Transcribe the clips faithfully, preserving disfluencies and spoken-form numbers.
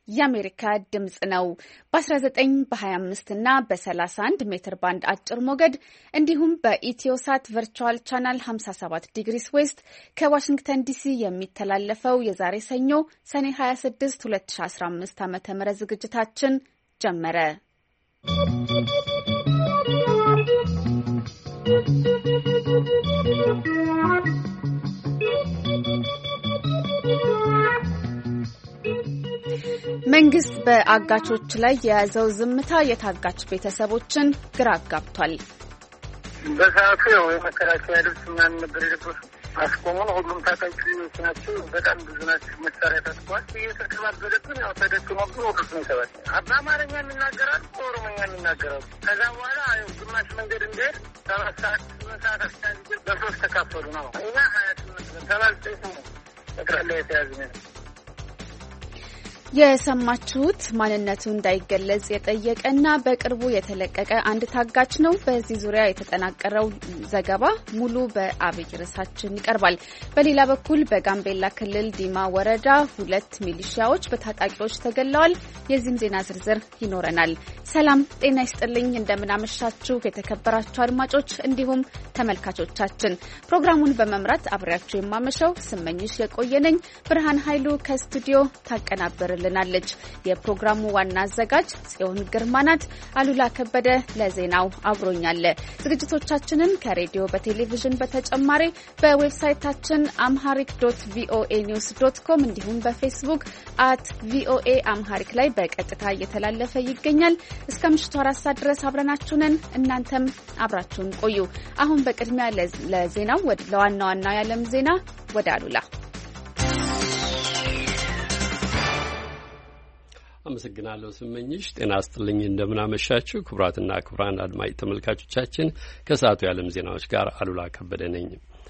የአሜሪካ ድምጽ ነው። በ19 በ25 እና በ31 ሜትር ባንድ አጭር ሞገድ እንዲሁም በኢትዮሳት ቨርቹዋል ቻናል ሃምሳ ሰባት ዲግሪስ ዌስት ከዋሽንግተን ዲሲ የሚተላለፈው የዛሬ ሰኞ ሰኔ ሃያ ስድስት ሁለት ሺ አስራ አምስት ዓመተ ምህረት ዝግጅታችን ጀመረ። መንግስት በአጋቾች ላይ የያዘው ዝምታ የታጋች ቤተሰቦችን ግራ አጋብቷል። በሰዓቱ ያው የመከላከያ ልብስ ምናምን ነበር የለበሱ አስቆሙን። ሁሉም ታጣቂዎች ናቸው፣ በጣም ብዙ ናቸው። መሳሪያ ታጥቋል። እየተከባበለብን ያው ተደክሞብን ወቅት ነው ይሰባል። በአማርኛ የሚናገራሉ፣ በኦሮሞኛ የሚናገራሉ። ከዛ በኋላ ያው ግማሽ መንገድ እንደሄድ ሰባት ሰዓት ስምንት ሰዓት አስታንጅ በሶስት ተካፈሉ ነው። እኛ ሀያ ስምንት ሰባት ነው ጠቅላላ የተያዝነ። የሰማችሁት ማንነቱ እንዳይገለጽ የጠየቀና በቅርቡ የተለቀቀ አንድ ታጋች ነው። በዚህ ዙሪያ የተጠናቀረው ዘገባ ሙሉ በአብይ ርዕሳችን ይቀርባል። በሌላ በኩል በጋምቤላ ክልል ዲማ ወረዳ ሁለት ሚሊሺያዎች በታጣቂዎች ተገለዋል። የዚህም ዜና ዝርዝር ይኖረናል። ሰላም ጤና ይስጥልኝ፣ እንደምናመሻችሁ የተከበራችሁ አድማጮች እንዲሁም ተመልካቾቻችን። ፕሮግራሙን በመምራት አብሬያችሁ የማመሸው ስመኝሽ የቆየነኝ። ብርሃን ኃይሉ ከስቱዲዮ ታቀናበርልናለች። የፕሮግራሙ ዋና አዘጋጅ ጽዮን ግርማ ናት። አሉላ ከበደ ለዜናው አብሮኛል። ዝግጅቶቻችንን ከሬዲዮ በቴሌቪዥን በተጨማሪ በዌብሳይታችን አምሃሪክ ዶት ቪኦኤ ኒውስ ዶት ኮም እንዲሁም በፌስቡክ አት ቪኦኤ አምሃሪክ ላይ በቀጥታ እየተላለፈ ይገኛል። እስከ ምሽቱ አራት ሰዓት ድረስ አብረናችሁ ነን። እናንተም አብራችሁን ቆዩ። አሁን በቅድሚያ ለዜናው ለዋና ዋና የዓለም ዜና ወደ አሉላ። አመሰግናለሁ ስመኝሽ። ጤና ይስጥልኝ፣ እንደምናመሻችሁ ክቡራትና ክቡራን አድማጭ ተመልካቾቻችን ከሰዓቱ የዓለም ዜናዎች ጋር አሉላ ከበደ ነኝ።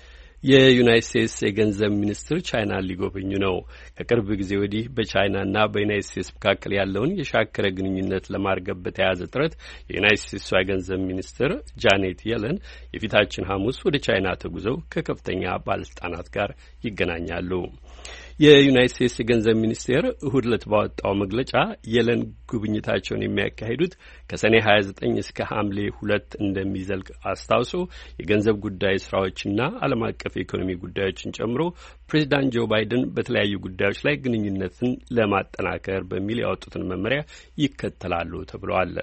የዩናይትድ ስቴትስ የገንዘብ ሚኒስትር ቻይናን ሊጎበኙ ነው። ከቅርብ ጊዜ ወዲህ በቻይናና በዩናይትድ ስቴትስ መካከል ያለውን የሻከረ ግንኙነት ለማርገብ በተያያዘ ጥረት የዩናይትድ ስቴትስ የገንዘብ ሚኒስትር ጃኔት የለን የፊታችን ሐሙስ ወደ ቻይና ተጉዘው ከከፍተኛ ባለስልጣናት ጋር ይገናኛሉ። የዩናይትድ ስቴትስ የገንዘብ ሚኒስቴር እሁድ ዕለት ባወጣው መግለጫ የለን ጉብኝታቸውን የሚያካሂዱት ከሰኔ ሀያ ዘጠኝ እስከ ሐምሌ ሁለት እንደሚዘልቅ አስታውሶ የገንዘብ ጉዳይ ስራዎችና ዓለም አቀፍ የኢኮኖሚ ጉዳዮችን ጨምሮ ፕሬዚዳንት ጆ ባይደን በተለያዩ ጉዳዮች ላይ ግንኙነትን ለማጠናከር በሚል ያወጡትን መመሪያ ይከተላሉ ተብለዋል።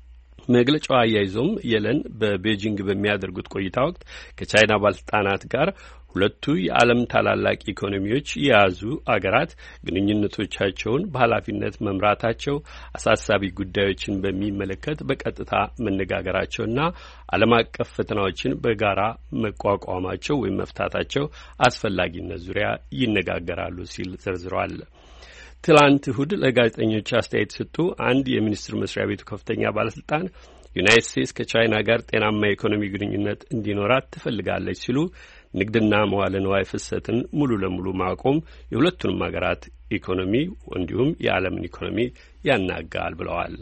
መግለጫው አያይዞም የለን በቤጂንግ በሚያደርጉት ቆይታ ወቅት ከቻይና ባለስልጣናት ጋር ሁለቱ የዓለም ታላላቅ ኢኮኖሚዎች የያዙ አገራት ግንኙነቶቻቸውን በኃላፊነት መምራታቸው፣ አሳሳቢ ጉዳዮችን በሚመለከት በቀጥታ መነጋገራቸውና ዓለም አቀፍ ፈተናዎችን በጋራ መቋቋማቸው ወይም መፍታታቸው አስፈላጊነት ዙሪያ ይነጋገራሉ ሲል ዘርዝረዋል። ትላንት እሁድ ለጋዜጠኞች አስተያየት ሰጡ አንድ የሚኒስቴር መስሪያ ቤቱ ከፍተኛ ባለስልጣን ዩናይትድ ስቴትስ ከቻይና ጋር ጤናማ የኢኮኖሚ ግንኙነት እንዲኖራት ትፈልጋለች ሲሉ ንግድና መዋለ ንዋይ ፍሰትን ሙሉ ለሙሉ ማቆም የሁለቱንም ሀገራት ኢኮኖሚ እንዲሁም የዓለምን ኢኮኖሚ ያናጋል ብለዋል።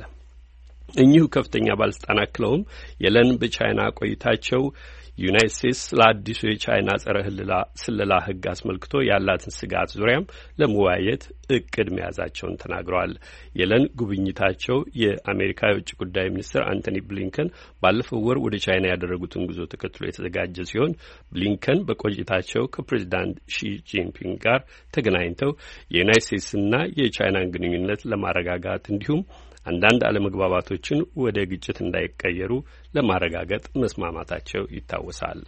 እኚሁ ከፍተኛ ባለስልጣን አክለውም የለን በቻይና ቆይታቸው ዩናይትድ ስቴትስ ለአዲሱ የቻይና ጸረ ስለላ ሕግ አስመልክቶ ያላትን ስጋት ዙሪያም ለመወያየት እቅድ መያዛቸውን ተናግረዋል። የለን ጉብኝታቸው የአሜሪካ የውጭ ጉዳይ ሚኒስትር አንቶኒ ብሊንከን ባለፈው ወር ወደ ቻይና ያደረጉትን ጉዞ ተከትሎ የተዘጋጀ ሲሆን ብሊንከን በቆይታቸው ከፕሬዚዳንት ሺ ጂንፒንግ ጋር ተገናኝተው የዩናይትድ ስቴትስና የቻይናን ግንኙነት ለማረጋጋት እንዲሁም አንዳንድ አለመግባባቶችን ወደ ግጭት እንዳይቀየሩ ለማረጋገጥ መስማማታቸው ይታወሳል።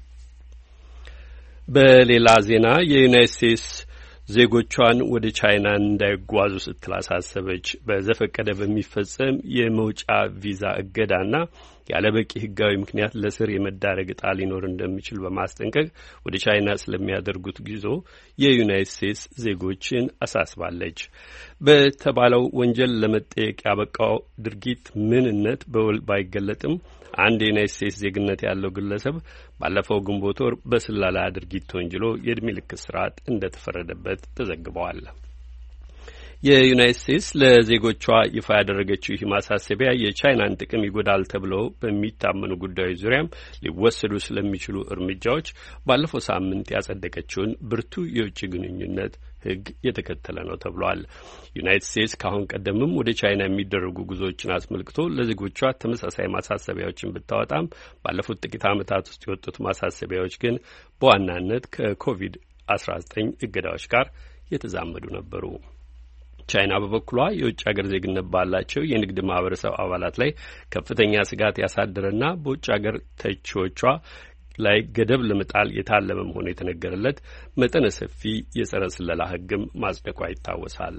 በሌላ ዜና የዩናይትድ ስቴትስ ዜጎቿን ወደ ቻይና እንዳይጓዙ ስትል አሳሰበች። በዘፈቀደ በሚፈጸም የመውጫ ቪዛ እገዳና ያለበቂ ሕጋዊ ምክንያት ለስር የመዳረግ ዕጣ ሊኖር እንደሚችል በማስጠንቀቅ ወደ ቻይና ስለሚያደርጉት ጉዞ የዩናይትድ ስቴትስ ዜጎችን አሳስባለች። በተባለው ወንጀል ለመጠየቅ ያበቃው ድርጊት ምንነት በውል ባይገለጥም አንድ የዩናይትድ ስቴትስ ዜግነት ያለው ግለሰብ ባለፈው ግንቦት ወር በስለላ ድርጊት ተወንጅሎ የዕድሜ ልክ እስራት እንደተፈረደበት ተዘግበዋል። የዩናይትድ ስቴትስ ለዜጎቿ ይፋ ያደረገችው ይህ ማሳሰቢያ የቻይናን ጥቅም ይጎዳል ተብለው በሚታመኑ ጉዳዮች ዙሪያም ሊወሰዱ ስለሚችሉ እርምጃዎች ባለፈው ሳምንት ያጸደቀችውን ብርቱ የውጭ ግንኙነት ሕግ የተከተለ ነው ተብሏል። ዩናይትድ ስቴትስ ከአሁን ቀደምም ወደ ቻይና የሚደረጉ ጉዞዎችን አስመልክቶ ለዜጎቿ ተመሳሳይ ማሳሰቢያዎችን ብታወጣም ባለፉት ጥቂት ዓመታት ውስጥ የወጡት ማሳሰቢያዎች ግን በዋናነት ከኮቪድ አስራ ዘጠኝ እገዳዎች ጋር የተዛመዱ ነበሩ። ቻይና በበኩሏ የውጭ ሀገር ዜግነት ባላቸው የንግድ ማህበረሰብ አባላት ላይ ከፍተኛ ስጋት ያሳደረና በውጭ ሀገር ተቺዎቿ ላይ ገደብ ለመጣል የታለመ መሆኑ የተነገረለት መጠነ ሰፊ የጸረ ስለላ ሕግም ማጽደቋ ይታወሳል።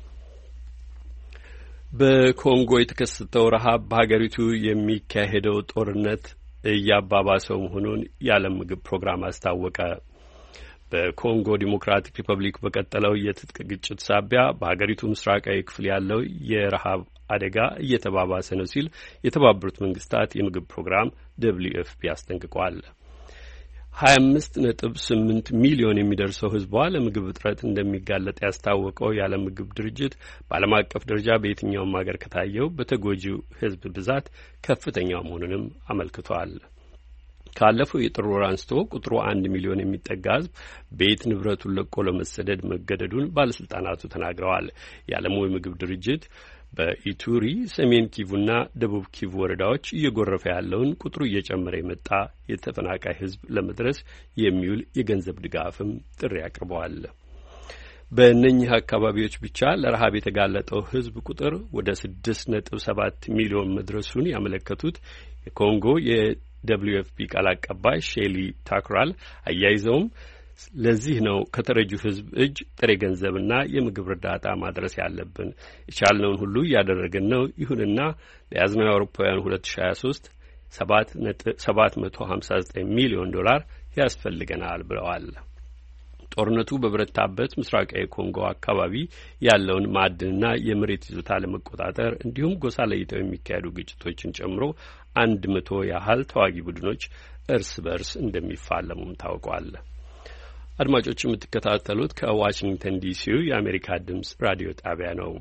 በኮንጎ የተከሰተው ረሃብ በሀገሪቱ የሚካሄደው ጦርነት እያባባሰው መሆኑን የዓለም ምግብ ፕሮግራም አስታወቀ። በኮንጎ ዲሞክራቲክ ሪፐብሊክ በቀጠለው የትጥቅ ግጭት ሳቢያ በሀገሪቱ ምስራቃዊ ክፍል ያለው የረሃብ አደጋ እየተባባሰ ነው ሲል የተባበሩት መንግስታት የምግብ ፕሮግራም ደብሊው ኤፍ ፒ አስጠንቅቋል። ሀያ አምስት ነጥብ ስምንት ሚሊዮን የሚደርሰው ህዝቧ ለምግብ እጥረት እንደሚጋለጥ ያስታወቀው የዓለም ምግብ ድርጅት በዓለም አቀፍ ደረጃ በየትኛውም ሀገር ከታየው በተጎጂው ህዝብ ብዛት ከፍተኛው መሆኑንም አመልክቷል። ካለፈው የጥር ወር አንስቶ ቁጥሩ አንድ ሚሊዮን የሚጠጋ ህዝብ ቤት ንብረቱን ለቆ ለመሰደድ መገደዱን ባለስልጣናቱ ተናግረዋል። የዓለሙ የምግብ ድርጅት በኢቱሪ፣ ሰሜን ኪቩና ደቡብ ኪቩ ወረዳዎች እየጎረፈ ያለውን ቁጥሩ እየጨመረ የመጣ የተፈናቃይ ህዝብ ለመድረስ የሚውል የገንዘብ ድጋፍም ጥሪ አቅርበዋል። በእነኚህ አካባቢዎች ብቻ ለረሃብ የተጋለጠው ህዝብ ቁጥር ወደ ስድስት ነጥብ ሰባት ሚሊዮን መድረሱን ያመለከቱት የኮንጎ የደብሊው ኤፍ ፒ ቃል አቀባይ ሼሊ ታክራል አያይዘውም ለዚህ ነው ከተረጂው ህዝብ እጅ ጥሬ ገንዘብና የምግብ እርዳታ ማድረስ ያለብን። የቻልነውን ሁሉ እያደረግን ነው። ይሁንና ለያዝነው የአውሮፓውያን ሁለት ሺ ሀያ ሶስት ሰባት መቶ ሀምሳ ዘጠኝ ሚሊዮን ዶላር ያስፈልገናል ብለዋል። ጦርነቱ በበረታበት ምስራቃዊ ኮንጎ አካባቢ ያለውን ማዕድንና የመሬት ይዞታ ለመቆጣጠር እንዲሁም ጎሳ ለይተው የሚካሄዱ ግጭቶችን ጨምሮ አንድ መቶ ያህል ተዋጊ ቡድኖች እርስ በርስ እንደሚፋለሙም ታውቋል። አድማጮች የምትከታተሉት ከዋሽንግተን ዲሲው የአሜሪካ ድምጽ ራዲዮ ጣቢያ ነው።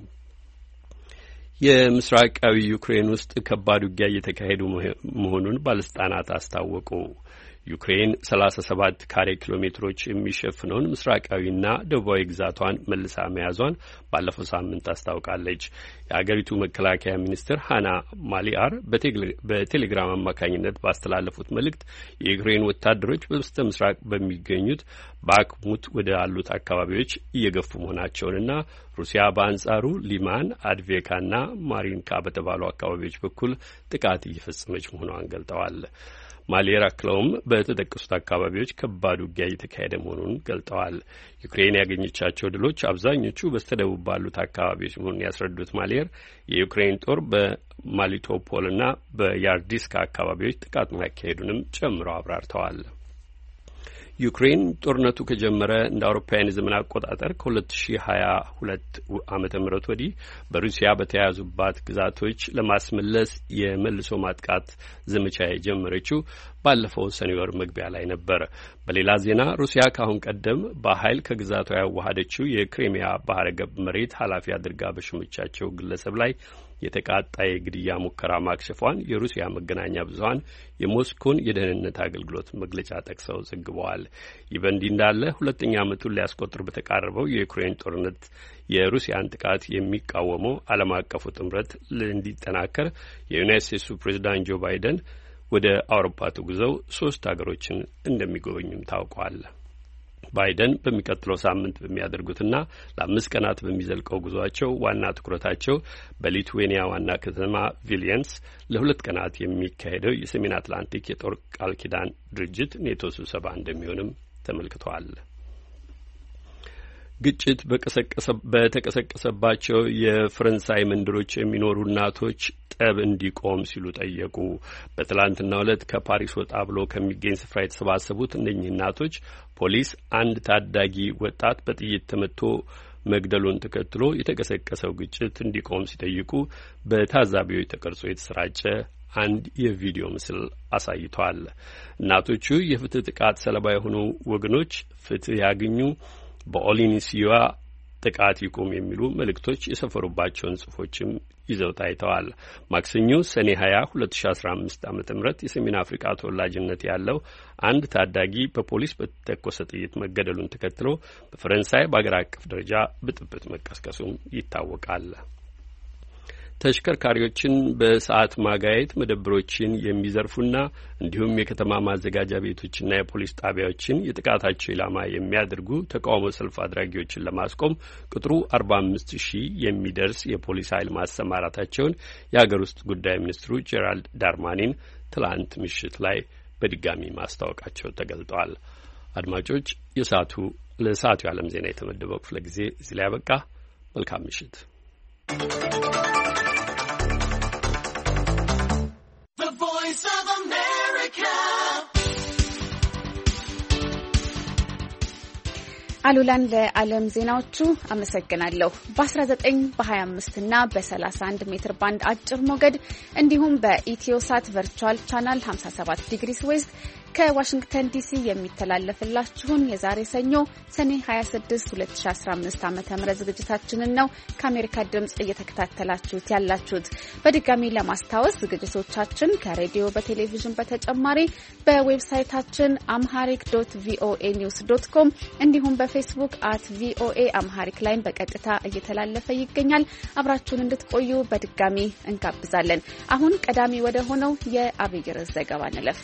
የምስራቃዊ ዩክሬን ውስጥ ከባድ ውጊያ እየተካሄዱ መሆኑን ባለስልጣናት አስታወቁ። ዩክሬን ሰላሳ ሰባት ካሬ ኪሎ ሜትሮች የሚሸፍነውን ምስራቃዊና ደቡባዊ ግዛቷን መልሳ መያዟን ባለፈው ሳምንት አስታውቃለች። የአገሪቱ መከላከያ ሚኒስትር ሃና ማሊአር በቴሌግራም አማካኝነት ባስተላለፉት መልእክት የዩክሬን ወታደሮች በስተ ምስራቅ በሚገኙት ባክሙት ወደ አሉት አካባቢዎች እየገፉ መሆናቸውንና ሩሲያ በአንጻሩ ሊማን፣ አድቬካና ማሪንካ በተባሉ አካባቢዎች በኩል ጥቃት እየፈጸመች መሆኗን ገልጠዋል። ማሊየር አክለውም በተጠቀሱት አካባቢዎች ከባድ ውጊያ እየተካሄደ መሆኑን ገልጠዋል። ዩክሬን ያገኘቻቸው ድሎች አብዛኞቹ በስተደቡብ ባሉት አካባቢዎች መሆኑን ያስረዱት ማሊየር የዩክሬን ጦር በማሊቶፖልና በያርዲስካ አካባቢዎች ጥቃት ማካሄዱንም ጨምረው አብራርተዋል። ዩክሬን ጦርነቱ ከጀመረ እንደ አውሮፓውያን የዘመን አቆጣጠር ከሁለት ሺ ሀያ ሁለት ዓመተ ምህረት ወዲህ በሩሲያ በተያዙባት ግዛቶች ለማስመለስ የመልሶ ማጥቃት ዘመቻ የጀመረችው ባለፈው ሰኔ ወር መግቢያ ላይ ነበር። በሌላ ዜና ሩሲያ ከአሁን ቀደም በኃይል ከግዛቷ ያዋሃደችው የክሪሚያ ባህረ ገብ መሬት ኃላፊ አድርጋ በሾመቻቸው ግለሰብ ላይ የተቃጣ የግድያ ሙከራ ማክሸፏን የሩሲያ መገናኛ ብዙኃን የሞስኮን የደህንነት አገልግሎት መግለጫ ጠቅሰው ዘግበዋል። ይህ በእንዲህ እንዳለ ሁለተኛ ዓመቱን ሊያስቆጥር በተቃረበው የዩክሬን ጦርነት የሩሲያን ጥቃት የሚቃወመው ዓለም አቀፉ ጥምረት እንዲጠናከር የዩናይትድ ስቴትሱ ፕሬዚዳንት ጆ ባይደን ወደ አውሮፓ ተጉዘው ሶስት ሀገሮችን እንደሚጎበኙም ታውቋል። ባይደን በሚቀጥለው ሳምንት በሚያደርጉትና ለአምስት ቀናት በሚዘልቀው ጉዟቸው ዋና ትኩረታቸው በሊትዌኒያ ዋና ከተማ ቪሊየንስ ለሁለት ቀናት የሚካሄደው የሰሜን አትላንቲክ የጦር ቃል ኪዳን ድርጅት ኔቶ ስብሰባ እንደሚሆንም ተመልክተዋል። ግጭት በተቀሰቀሰባቸው የፈረንሳይ መንደሮች የሚኖሩ እናቶች ጠብ እንዲቆም ሲሉ ጠየቁ። በትላንትናው ዕለት ከፓሪስ ወጣ ብሎ ከሚገኝ ስፍራ የተሰባሰቡት እነኚህ እናቶች ፖሊስ አንድ ታዳጊ ወጣት በጥይት ተመትቶ መግደሉን ተከትሎ የተቀሰቀሰው ግጭት እንዲቆም ሲጠይቁ በታዛቢዎች ተቀርጾ የተሰራጨ አንድ የቪዲዮ ምስል አሳይቷል። እናቶቹ የፍትህ ጥቃት ሰለባ የሆኑ ወገኖች ፍትህ ያገኙ፣ በኦሊኒሲዋ ጥቃት ይቁም የሚሉ መልእክቶች የሰፈሩባቸውን ጽሑፎችም ይዘው ታይተዋል። ማክሰኞ ሰኔ ሀያ ሁለት ሺ አስራ አምስት ዓመተ ምህረት የሰሜን አፍሪካ ተወላጅነት ያለው አንድ ታዳጊ በፖሊስ በተተኮሰ ጥይት መገደሉን ተከትሎ በፈረንሳይ በአገር አቀፍ ደረጃ ብጥብጥ መቀስቀሱም ይታወቃል። ተሽከርካሪዎችን በሰዓት ማጋየት መደብሮችን የሚዘርፉና እንዲሁም የከተማ ማዘጋጃ ቤቶችና የፖሊስ ጣቢያዎችን የጥቃታቸው ኢላማ የሚያደርጉ ተቃውሞ ሰልፍ አድራጊዎችን ለማስቆም ቁጥሩ አርባ አምስት ሺህ የሚደርስ የፖሊስ ኃይል ማሰማራታቸውን የሀገር ውስጥ ጉዳይ ሚኒስትሩ ጄራልድ ዳርማኒን ትላንት ምሽት ላይ በድጋሚ ማስታወቃቸው ተገልጧል። አድማጮች፣ የሰዓቱ ለሰዓቱ የዓለም ዜና የተመደበው ክፍለ ጊዜ እዚህ ላይ ያበቃ። መልካም ምሽት። አሉላን ለዓለም ዜናዎቹ አመሰግናለሁ። በ19 በ25 እና በ31 ሜትር ባንድ አጭር ሞገድ እንዲሁም በኢትዮሳት ቨርቹዋል ቻናል ሃምሳ ሰባት ዲግሪስ ዌስት ከዋሽንግተን ዲሲ የሚተላለፍላችሁን የዛሬ ሰኞ ሰኔ ሀያ ስድስት ሁለት ሺ አስራ አምስት ዓመተ ምህረት ዝግጅታችንን ነው ከአሜሪካ ድምጽ እየተከታተላችሁት ያላችሁት። በድጋሚ ለማስታወስ ዝግጅቶቻችን ከሬዲዮ በቴሌቪዥን በተጨማሪ በዌብሳይታችን አምሃሪክ ዶት ቪኦኤ ኒውስ ዶት ኮም እንዲሁም በፌስቡክ አት ቪኦኤ አምሃሪክ ላይ በቀጥታ እየተላለፈ ይገኛል። አብራችሁን እንድትቆዩ በድጋሚ እንጋብዛለን። አሁን ቀዳሚ ወደ ሆነው የአብይ ርዕስ ዘገባ እንለፍ።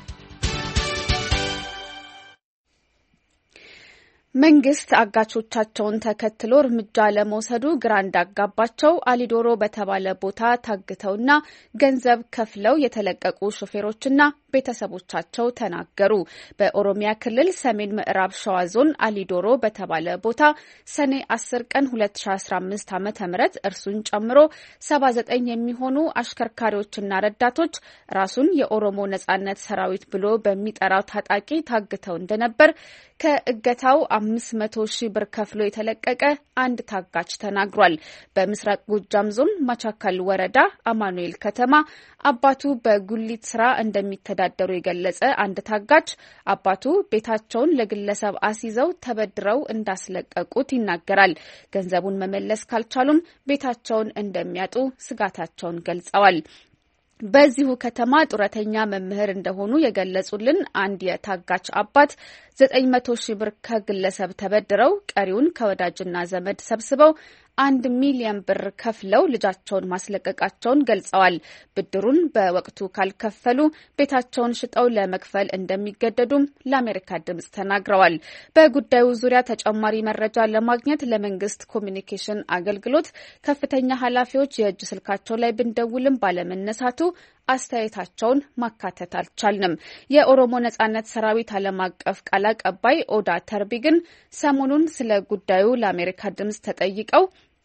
መንግስት አጋቾቻቸውን ተከትሎ እርምጃ ለመውሰዱ ግራ እንዳጋባቸው አሊዶሮ በተባለ ቦታ ታግተውና ገንዘብ ከፍለው የተለቀቁ ሾፌሮችና ቤተሰቦቻቸው ተናገሩ። በኦሮሚያ ክልል ሰሜን ምዕራብ ሸዋ ዞን አሊዶሮ በተባለ ቦታ ሰኔ አስር ቀን ሁለት ሺ አስራ አምስት ዓመተ ምህረት እርሱን ጨምሮ ሰባ ዘጠኝ የሚሆኑ አሽከርካሪዎችና ረዳቶች ራሱን የኦሮሞ ነጻነት ሰራዊት ብሎ በሚጠራው ታጣቂ ታግተው እንደነበር ከእገታው አምስት መቶ ሺህ ብር ከፍሎ የተለቀቀ አንድ ታጋች ተናግሯል። በምስራቅ ጎጃም ዞን ማቻከል ወረዳ አማኑኤል ከተማ አባቱ በጉሊት ስራ እንደሚተዳደሩ የገለጸ አንድ ታጋች አባቱ ቤታቸውን ለግለሰብ አስይዘው ተበድረው እንዳስለቀቁት ይናገራል። ገንዘቡን መመለስ ካልቻሉም ቤታቸውን እንደሚያጡ ስጋታቸውን ገልጸዋል። በዚሁ ከተማ ጡረተኛ መምህር እንደሆኑ የገለጹልን አንድ የታጋች አባት ዘጠኝ መቶ ሺህ ብር ከግለሰብ ተበድረው ቀሪውን ከወዳጅና ዘመድ ሰብስበው አንድ ሚሊዮን ብር ከፍለው ልጃቸውን ማስለቀቃቸውን ገልጸዋል። ብድሩን በወቅቱ ካልከፈሉ ቤታቸውን ሽጠው ለመክፈል እንደሚገደዱም ለአሜሪካ ድምጽ ተናግረዋል። በጉዳዩ ዙሪያ ተጨማሪ መረጃ ለማግኘት ለመንግስት ኮሚኒኬሽን አገልግሎት ከፍተኛ ኃላፊዎች የእጅ ስልካቸው ላይ ብንደውልም ባለመነሳቱ አስተያየታቸውን ማካተት አልቻልንም። የኦሮሞ ነጻነት ሰራዊት ዓለም አቀፍ ቃል አቀባይ ኦዳ ተርቢ ግን ሰሞኑን ስለ ጉዳዩ ለአሜሪካ ድምጽ ተጠይቀው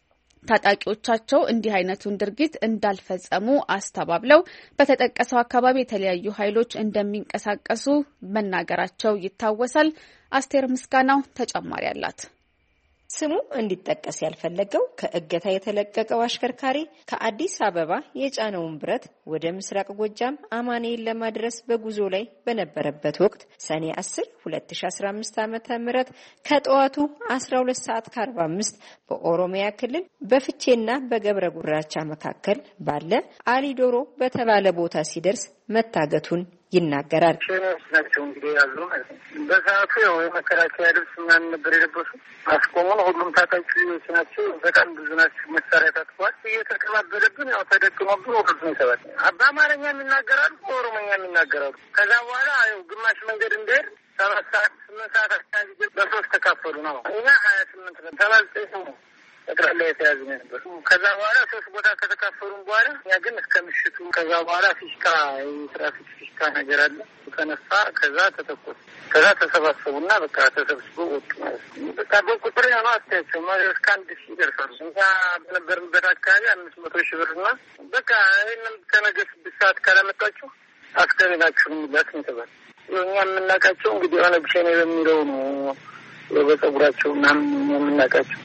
ታጣቂዎቻቸው እንዲህ አይነቱን ድርጊት እንዳልፈጸሙ አስተባብለው በተጠቀሰው አካባቢ የተለያዩ ኃይሎች እንደሚንቀሳቀሱ መናገራቸው ይታወሳል። አስቴር ምስጋናው ተጨማሪ አላት። ስሙ እንዲጠቀስ ያልፈለገው ከእገታ የተለቀቀው አሽከርካሪ ከአዲስ አበባ የጫነውን ብረት ወደ ምስራቅ ጎጃም አማኑኤል ለማድረስ በጉዞ ላይ በነበረበት ወቅት ሰኔ አስር ሁለት ሺ አስራ አምስት ዓመተ ምህረት ከጠዋቱ አስራ ሁለት ሰዓት ከአርባ አምስት በኦሮሚያ ክልል በፍቼና በገብረ ጉራቻ መካከል ባለ አሊዶሮ በተባለ ቦታ ሲደርስ መታገቱን ይናገራል። ናቸው እንግዲህ ያሉ በሰዓቱ ያው የመከላከያ ልብስ ምናምን ነበር የለበሱ አስቆሙን። ሁሉም ታጣቂዎች ናቸው። በጣም ብዙ ናቸው። መሳሪያ ታጥቋል። እየተቀባበለብን ያው ተደቅሞብን ወቅት ነው ይሰባል። በአማርኛ የሚናገራሉ፣ በኦሮሞኛ የሚናገራሉ። ከዛ በኋላ ያው ግማሽ መንገድ እንደሄድ ሰባት ሰዓት ስምንት ሰዓት አካባቢ በሶስት ተካፈሉ ነው። እኛ ሀያ ስምንት ነን ተባልጠ ነው ጠቅላላ የተያዙ ነበር። ከዛ በኋላ ሶስት ቦታ ከተካፈሉን በኋላ እኛ ግን እስከ ምሽቱ ከዛ በኋላ ፊሽካ የትራፊክ ፊሽካ ነገር አለ ተነሳ። ከዛ ተተኮሱ። ከዛ ተሰባሰቡና በቃ ተሰብስበው ወጡ ማለት ነው። በቃ በቁጥር ያው አስተያየቸው ማለት እስከ አንድ ሺህ ይደርሳሉ። እኛ በነበርንበት አካባቢ አምስት መቶ ሺህ ብርና በቃ ይህንም ከነገ ስድስት ሰዓት ካላመጣችሁ አስከሬናችሁ የሚላት ነው። እኛ የምናውቃቸው እንግዲህ የሆነ ብሸኔ በሚለው ነው በጸጉራቸው ምናምን የምናውቃቸው።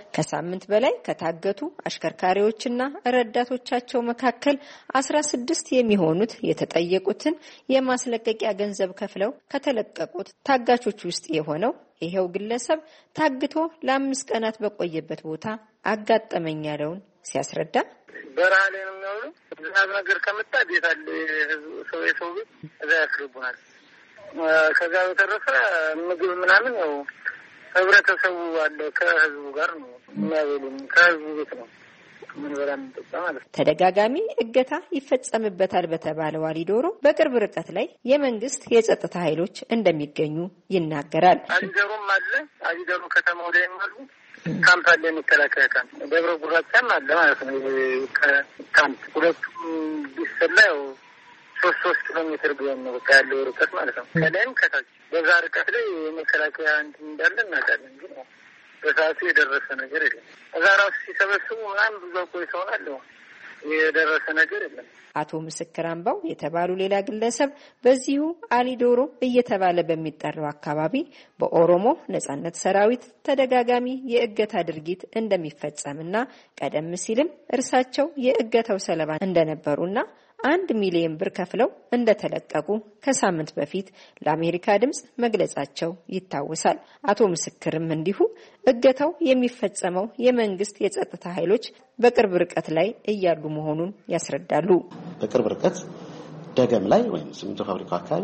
ከሳምንት በላይ ከታገቱ አሽከርካሪዎችና ረዳቶቻቸው መካከል አስራ ስድስት የሚሆኑት የተጠየቁትን የማስለቀቂያ ገንዘብ ከፍለው ከተለቀቁት ታጋቾች ውስጥ የሆነው ይሄው ግለሰብ ታግቶ ለአምስት ቀናት በቆየበት ቦታ አጋጠመኝ ያለውን ሲያስረዳ በራሌ ነው ነው ዝናብ ነገር ከመጣ ቤት አለ ሰው የሰው ቤት እዛ ያስገቡናል። ከዛ በተረፈ ምግብ ምናምን ነው ህብረተሰቡ አለ ከህዝቡ ጋር ነው የሚያበሉን ከህዝቡ ቤት ነው ምን በላም ተጣማለ። ተደጋጋሚ እገታ ይፈጸምበታል በተባለው አሊዶሮ በቅርብ ርቀት ላይ የመንግስት የጸጥታ ኃይሎች እንደሚገኙ ይናገራል። አሊዶሮም አለ አሊዶሮ ከተማው ላይ ማለት ካምፕ አለ የሚከላከያ ካምፕ ደብረ ጉራቻም አለ ማለት ነው። ካምፕ ሁለቱም ቢሰላው ሶስት ሶስት ኪሎ ሜትር ቢሆን ነው ያለው ርቀት ማለት ነው። ከላይም ከታች በዛ ርቀት ላይ የሚከላከያ እንትን እንዳለ እናውቃለን። ግን በሰዓቱ የደረሰ ነገር የለም። እዛ ራሱ ሲሰበስቡ ምናምን ብዙ ቆይተው አለው የደረሰ ነገር የለም። አቶ ምስክር አምባው የተባሉ ሌላ ግለሰብ በዚሁ አሊዶሮ እየተባለ በሚጠራው አካባቢ በኦሮሞ ነጻነት ሰራዊት ተደጋጋሚ የእገታ ድርጊት እንደሚፈጸምና ቀደም ሲልም እርሳቸው የእገታው ሰለባ እንደነበሩና አንድ ሚሊዮን ብር ከፍለው እንደተለቀቁ ከሳምንት በፊት ለአሜሪካ ድምጽ መግለጻቸው ይታወሳል። አቶ ምስክርም እንዲሁ እገታው የሚፈጸመው የመንግስት የጸጥታ ኃይሎች በቅርብ ርቀት ላይ እያሉ መሆኑን ያስረዳሉ። በቅርብ ርቀት ደገም ላይ ወይም ሲሚንቶ ፋብሪካው አካባቢ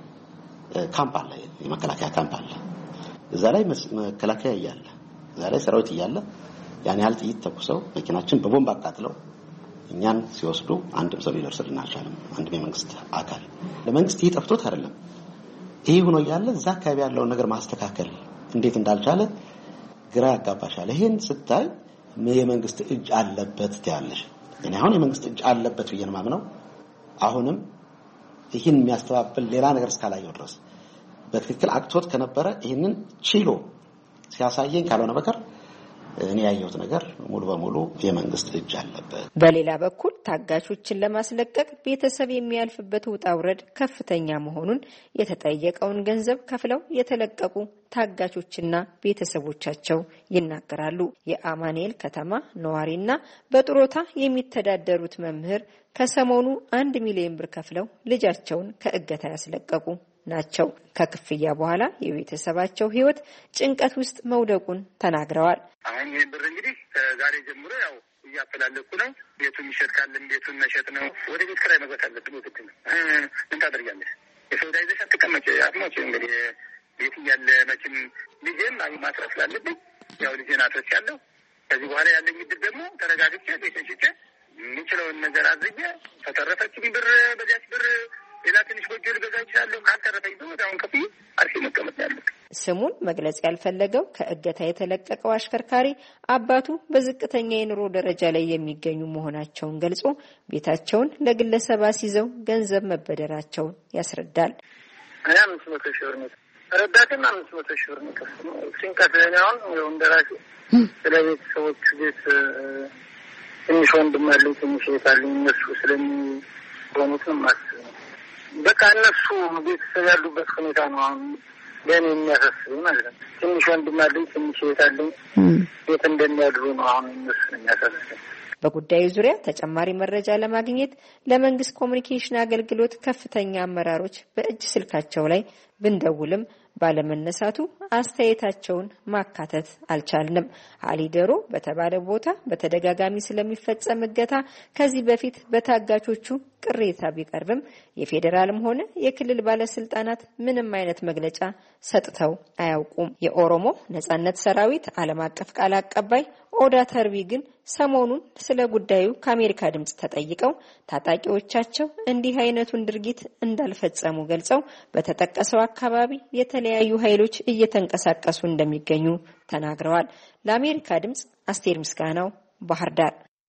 ካምፕ አለ፣ የመከላከያ ካምፕ አለ። እዛ ላይ መከላከያ እያለ እዛ ላይ ሰራዊት እያለ ያን ያህል ጥይት ተኩሰው መኪናችን በቦምብ አቃጥለው እኛን ሲወስዱ አንድም ሰው ሊደርስልን አልቻለም። አንድም የመንግስት አካል ለመንግስት ይጠፍቶት አይደለም ይሄ ሆኖ ያለ እዛ አካባቢ ያለውን ነገር ማስተካከል እንዴት እንዳልቻለ ግራ ያጋባሻል። ይሄን ስታይ የመንግስት እጅ አለበት ትያለሽ። እኔ አሁን የመንግስት እጅ አለበት ብዬ ነው ማምነው። አሁንም ይሄን የሚያስተባብል ሌላ ነገር እስካላየው ድረስ በትክክል አክቶት ከነበረ ይሄንን ቺሎ ሲያሳየኝ ካልሆነ በቀር እኔ ያየሁት ነገር ሙሉ በሙሉ የመንግስት እጅ አለበት። በሌላ በኩል ታጋቾችን ለማስለቀቅ ቤተሰብ የሚያልፍበት ውጣ ውረድ ከፍተኛ መሆኑን የተጠየቀውን ገንዘብ ከፍለው የተለቀቁ ታጋቾችና ቤተሰቦቻቸው ይናገራሉ። የአማኑኤል ከተማ ነዋሪና በጥሮታ የሚተዳደሩት መምህር ከሰሞኑ አንድ ሚሊዮን ብር ከፍለው ልጃቸውን ከእገታ ያስለቀቁ ናቸው። ከክፍያ በኋላ የቤተሰባቸው ህይወት ጭንቀት ውስጥ መውደቁን ተናግረዋል። አሁን ይሄን ብር እንግዲህ ዛሬ ጀምሮ ያው እያፈላለኩ ነው። ቤቱን ይሸጥ ካለም ቤቱን መሸጥ ነው። ወደ ቤት ኪራይ መግባት አለብን። ወጥቶ ምን ታደርጋለህ? የሰው ዳይ ዘሻ ተቀመጨ አጥሞች እንግዲህ ቤት እያለ መቼም ልጄን ማስረፍ ስላለብኝ ያው ልጄን አትረስ ያለው ከዚህ በኋላ ያለኝ እድል ደግሞ ተረጋግቼ ቤቴን ሽጬ የምችለውን ነገር አድርጌ ከተረፈችኝ ብር በዚያች ብር ሌላ ትንሽ ጎጆ ልገዛ እችላለሁ። ካልተረፈኝ ደግሞ አሁን ከፍዬ አርፌ መቀመጥ ያለብኝ። ስሙን መግለጽ ያልፈለገው ከእገታ የተለቀቀው አሽከርካሪ አባቱ በዝቅተኛ የኑሮ ደረጃ ላይ የሚገኙ መሆናቸውን ገልጾ ቤታቸውን ለግለሰብ አስይዘው ገንዘብ መበደራቸውን ያስረዳል። እኔ አምስት መቶ ሺህ ብር ነው ረዳቴም አምስት መቶ ሺህ ብር ነው ከፍተው ሲንቀት ለኛውን ነው እንደራሴ ስለ ቤተሰቦች ቤት ትንሽ ወንድም አለኝ ትንሽ እህት አለኝ እነሱ ስለሚሆኑት ነው ማስብ በቃ እነሱ ቤተሰብ ያሉበት ሁኔታ ነው አሁን ለኔ የሚያሳስበኝ ማለት ነው። ትንሽ ወንድም አለኝ ትንሽ እህት አለኝ ቤት እንደሚያድሩ ነው አሁን እነሱ የሚያሳስበኝ። በጉዳዩ ዙሪያ ተጨማሪ መረጃ ለማግኘት ለመንግስት ኮሙኒኬሽን አገልግሎት ከፍተኛ አመራሮች በእጅ ስልካቸው ላይ ብንደውልም ባለመነሳቱ አስተያየታቸውን ማካተት አልቻልንም። አሊደሮ በተባለ ቦታ በተደጋጋሚ ስለሚፈጸም እገታ ከዚህ በፊት በታጋቾቹ ቅሬታ ቢቀርብም የፌዴራልም ሆነ የክልል ባለስልጣናት ምንም አይነት መግለጫ ሰጥተው አያውቁም። የኦሮሞ ነጻነት ሰራዊት ዓለም አቀፍ ቃል አቀባይ ኦዳ ተርቢ ግን ሰሞኑን ስለ ጉዳዩ ከአሜሪካ ድምጽ ተጠይቀው ታጣቂዎቻቸው እንዲህ አይነቱን ድርጊት እንዳልፈጸሙ ገልጸው በተጠቀሰው አካባቢ የተለያዩ ኃይሎች እየተንቀሳቀሱ እንደሚገኙ ተናግረዋል። ለአሜሪካ ድምጽ አስቴር ምስጋናው ባህር ዳር።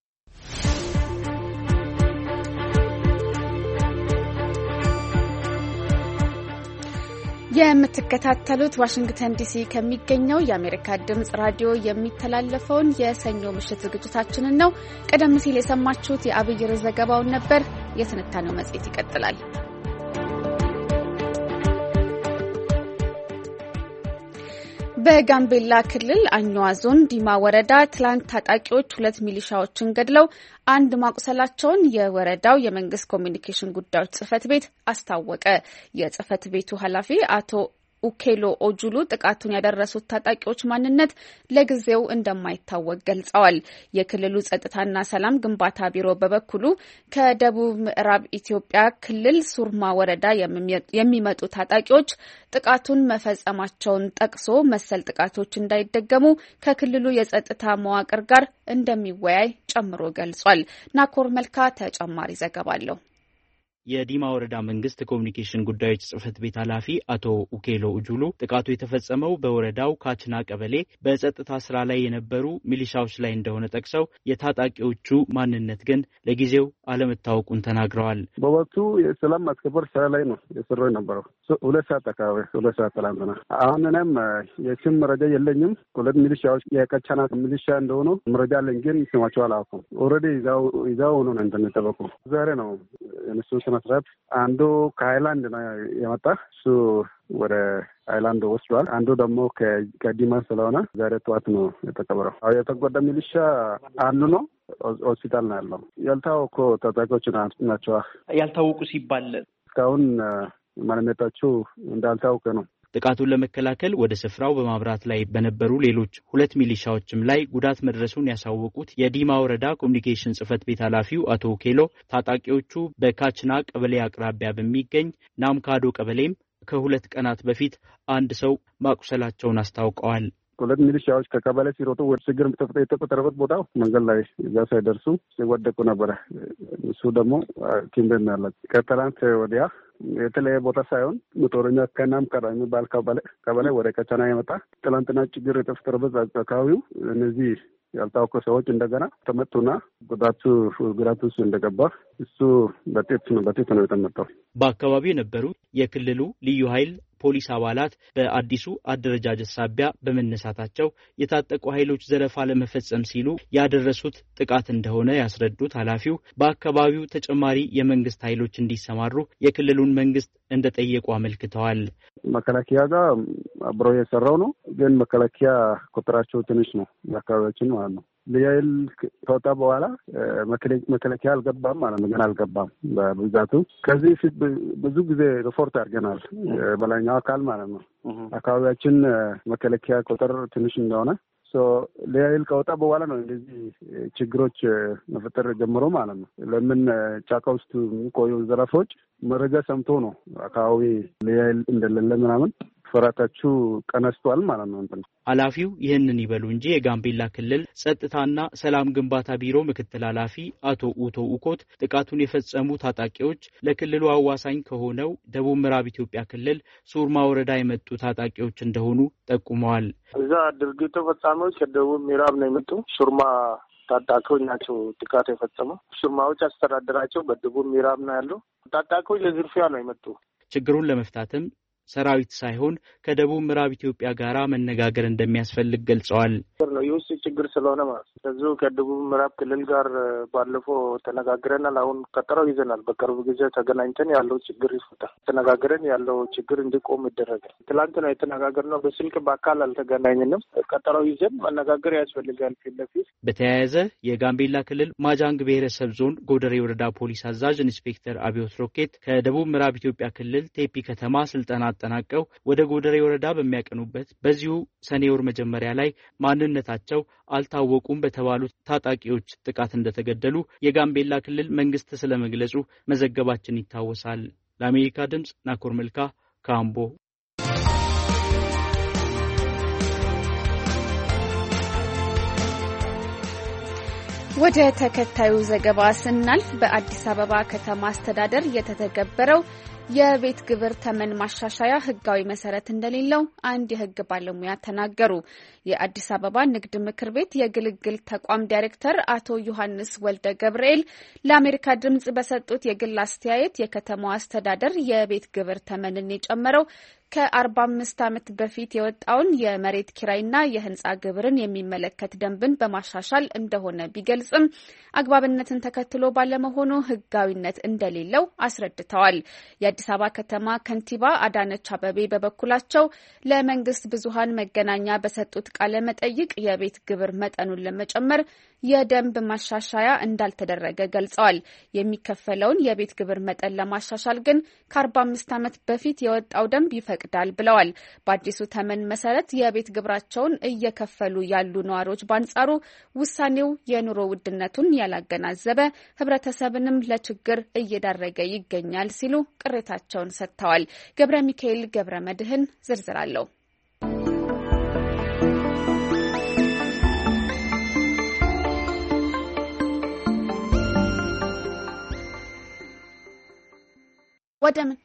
የምትከታተሉት ዋሽንግተን ዲሲ ከሚገኘው የአሜሪካ ድምጽ ራዲዮ የሚተላለፈውን የሰኞ ምሽት ዝግጅታችንን ነው። ቀደም ሲል የሰማችሁት የአብይ ርዕስ ዘገባውን ነበር። የትንታኔው መጽሔት ይቀጥላል። በጋምቤላ ክልል አኝዋ ዞን ዲማ ወረዳ ትላንት ታጣቂዎች ሁለት ሚሊሻዎችን ገድለው አንድ ማቁሰላቸውን የወረዳው የመንግስት ኮሚኒኬሽን ጉዳዮች ጽህፈት ቤት አስታወቀ። የጽህፈት ቤቱ ኃላፊ አቶ ኡኬሎ ኦጁሉ ጥቃቱን ያደረሱት ታጣቂዎች ማንነት ለጊዜው እንደማይታወቅ ገልጸዋል። የክልሉ ጸጥታና ሰላም ግንባታ ቢሮ በበኩሉ ከደቡብ ምዕራብ ኢትዮጵያ ክልል ሱርማ ወረዳ የሚመጡ ታጣቂዎች ጥቃቱን መፈጸማቸውን ጠቅሶ መሰል ጥቃቶች እንዳይደገሙ ከክልሉ የጸጥታ መዋቅር ጋር እንደሚወያይ ጨምሮ ገልጿል። ናኮር መልካ ተጨማሪ ዘገባ አለው። የዲማ ወረዳ መንግስት ኮሚኒኬሽን ጉዳዮች ጽህፈት ቤት ኃላፊ አቶ ኡኬሎ ኡጁሉ ጥቃቱ የተፈጸመው በወረዳው ካችና ቀበሌ በጸጥታ ስራ ላይ የነበሩ ሚሊሻዎች ላይ እንደሆነ ጠቅሰው የታጣቂዎቹ ማንነት ግን ለጊዜው አለመታወቁን ተናግረዋል። በወቅቱ የሰላም ማስከበር ስራ ላይ ነው የሰራው የነበረው። ሁለት ሰዓት አካባቢ ሁለት ሰዓት ትላንትና። አሁን እኔም የስም መረጃ የለኝም። ሁለት ሚሊሻዎች የካችና ሚሊሻ እንደሆኑ መረጃ አለኝ፣ ግን ስማቸው አላውቅም። ኦልሬዲ ይዛው ይዛው ሆኖ ነው እንደተጠበቁ ዛሬ ነው እነሱ መስራት አንዱ ከሃይላንድ ነው የመጣ እሱ ወደ ሃይላንድ ወስዷል። አንዱ ደግሞ ከዲማ ስለሆነ ዛሬ ጠዋት ነው የተቀበረው። አዎ የተጎዳ ሚሊሻ አንዱ ነው ሆስፒታል ነው ያለው። ያልታወቁ ታጣቂዎች ናቸው። ያልታወቁ ሲባል እስካሁን ማንነታቸው እንዳልታወቀ ነው። ጥቃቱን ለመከላከል ወደ ስፍራው በማብራት ላይ በነበሩ ሌሎች ሁለት ሚሊሻዎችም ላይ ጉዳት መድረሱን ያሳወቁት የዲማ ወረዳ ኮሚኒኬሽን ጽህፈት ቤት ኃላፊው አቶ ኬሎ ታጣቂዎቹ በካችና ቀበሌ አቅራቢያ በሚገኝ ናምካዶ ቀበሌም ከሁለት ቀናት በፊት አንድ ሰው ማቁሰላቸውን አስታውቀዋል። ሁለት ሚሊሻዎች ከቀበሌ ሲሮጡ ወደ ችግር የተፈጠረበት ቦታ መንገድ ላይ እዛ ሳይደርሱ ሲወደቁ ነበረ። እሱ ደግሞ ኪምቤን ያለ ከትላንት ወዲያ የተለየ ቦታ ሳይሆን ሞቶረኛ ከናም ከራ የሚባል ቀበሌ ወደ ከቻና የመጣ ትላንትና ችግር የተፈጠረበት አካባቢው እነዚህ ያልታወቁ ሰዎች እንደገና ተመቱና ጉዳቱ ጉዳቱ እንደገባ እሱ በጤት ነው በጤት ነው የተመታው። በአካባቢው የነበሩ የክልሉ ልዩ ኃይል ፖሊስ አባላት በአዲሱ አደረጃጀት ሳቢያ በመነሳታቸው የታጠቁ ኃይሎች ዘረፋ ለመፈጸም ሲሉ ያደረሱት ጥቃት እንደሆነ ያስረዱት ኃላፊው በአካባቢው ተጨማሪ የመንግስት ኃይሎች እንዲሰማሩ የክልሉን መንግስት እንደጠየቁ አመልክተዋል። መከላከያ ጋር አብሮ የሰራው ነው፣ ግን መከላከያ ቁጥራቸው ትንሽ ነው የአካባቢያችን ማለት ነው። ለያይል ከወጣ በኋላ መከላከያ አልገባም ማለት ነው። ገና አልገባም በብዛቱ። ከዚህ ፊት ብዙ ጊዜ ሪፖርት አድርገናል በላይኛው አካል ማለት ነው። አካባቢያችን መከላከያ ቁጥር ትንሽ እንደሆነ ሶ ለያይል ከወጣ በኋላ ነው እንደዚህ ችግሮች መፈጠር ጀምሮ ማለት ነው። ለምን ጫካ ውስጥ የሚቆዩ ዘራፎች መረጃ ሰምቶ ነው አካባቢ ለያይል እንደሌለ ምናምን ፍራታችሁ ቀነስቷል ማለት ነው። እንትን ኃላፊው ይህንን ይበሉ እንጂ የጋምቤላ ክልል ጸጥታና ሰላም ግንባታ ቢሮ ምክትል ኃላፊ አቶ ኡቶ ኡኮት ጥቃቱን የፈጸሙ ታጣቂዎች ለክልሉ አዋሳኝ ከሆነው ደቡብ ምዕራብ ኢትዮጵያ ክልል ሱርማ ወረዳ የመጡ ታጣቂዎች እንደሆኑ ጠቁመዋል። እዛ ድርጊቱ ፈጻሚዎች ከደቡብ ምዕራብ ነው የመጡ ሱርማ ታጣቂዎች ናቸው ጥቃት የፈጸሙ። ሱርማዎች አስተዳደራቸው በደቡብ ምዕራብ ነው ያለው። ታጣቂዎች ለዝርፊያ ነው የመጡ። ችግሩን ለመፍታትም ሰራዊት ሳይሆን ከደቡብ ምዕራብ ኢትዮጵያ ጋራ መነጋገር እንደሚያስፈልግ ገልጸዋል። ነው የውስጥ ችግር ስለሆነ ማለት ነው። ከደቡብ ምዕራብ ክልል ጋር ባለፈው ተነጋግረናል። አሁን ቀጠሮ ይዘናል። በቅርብ ጊዜ ተገናኝተን ያለው ችግር ይፈታል። ተነጋግረን ያለው ችግር እንዲቆም ይደረጋል። ትላንት ነው የተነጋገርነው። በስልክ በአካል አልተገናኘንም። ቀጠሮ ይዘን መነጋገር ያስፈልጋል ፊት ለፊት። በተያያዘ የጋምቤላ ክልል ማጃንግ ብሔረሰብ ዞን ጎደሬ ወረዳ ፖሊስ አዛዥ ኢንስፔክተር አብዮት ሮኬት ከደቡብ ምዕራብ ኢትዮጵያ ክልል ቴፒ ከተማ ስልጠና አጠናቀው ወደ ጎደሬ ወረዳ በሚያቀኑበት በዚሁ ሰኔ ወር መጀመሪያ ላይ ማንነታቸው አልታወቁም በተባሉት ታጣቂዎች ጥቃት እንደተገደሉ የጋምቤላ ክልል መንግስት ስለመግለጹ መዘገባችን ይታወሳል። ለአሜሪካ ድምጽ ናኮር መልካ ካምቦ። ወደ ተከታዩ ዘገባ ስናልፍ በአዲስ አበባ ከተማ አስተዳደር የተተገበረው የቤት ግብር ተመን ማሻሻያ ህጋዊ መሰረት እንደሌለው አንድ የህግ ባለሙያ ተናገሩ። የአዲስ አበባ ንግድ ምክር ቤት የግልግል ተቋም ዳይሬክተር አቶ ዮሐንስ ወልደ ገብርኤል ለአሜሪካ ድምጽ በሰጡት የግል አስተያየት የከተማው አስተዳደር የቤት ግብር ተመንን የጨመረው ከአርባ አምስት ዓመት በፊት የወጣውን የመሬት ኪራይና የህንፃ ግብርን የሚመለከት ደንብን በማሻሻል እንደሆነ ቢገልጽም አግባብነትን ተከትሎ ባለመሆኑ ህጋዊነት እንደሌለው አስረድተዋል። የአዲስ አበባ ከተማ ከንቲባ አዳነች አቤቤ በበኩላቸው ለመንግስት ብዙሃን መገናኛ በሰጡት ቃለ መጠይቅ የቤት ግብር መጠኑን ለመጨመር የደንብ ማሻሻያ እንዳልተደረገ ገልጸዋል። የሚከፈለውን የቤት ግብር መጠን ለማሻሻል ግን ከአርባ አምስት ዓመት በፊት የወጣው ደንብ ይፈቅዳል ብለዋል። በአዲሱ ተመን መሰረት የቤት ግብራቸውን እየከፈሉ ያሉ ነዋሪዎች በአንጻሩ ውሳኔው የኑሮ ውድነቱን ያላገናዘበ ህብረተሰብንም ለችግር እየዳረገ ይገኛል ሲሉ ቅሬታቸውን ሰጥተዋል። ገብረ ሚካኤል ገብረ መድህን ዝርዝር አለው። ወደምን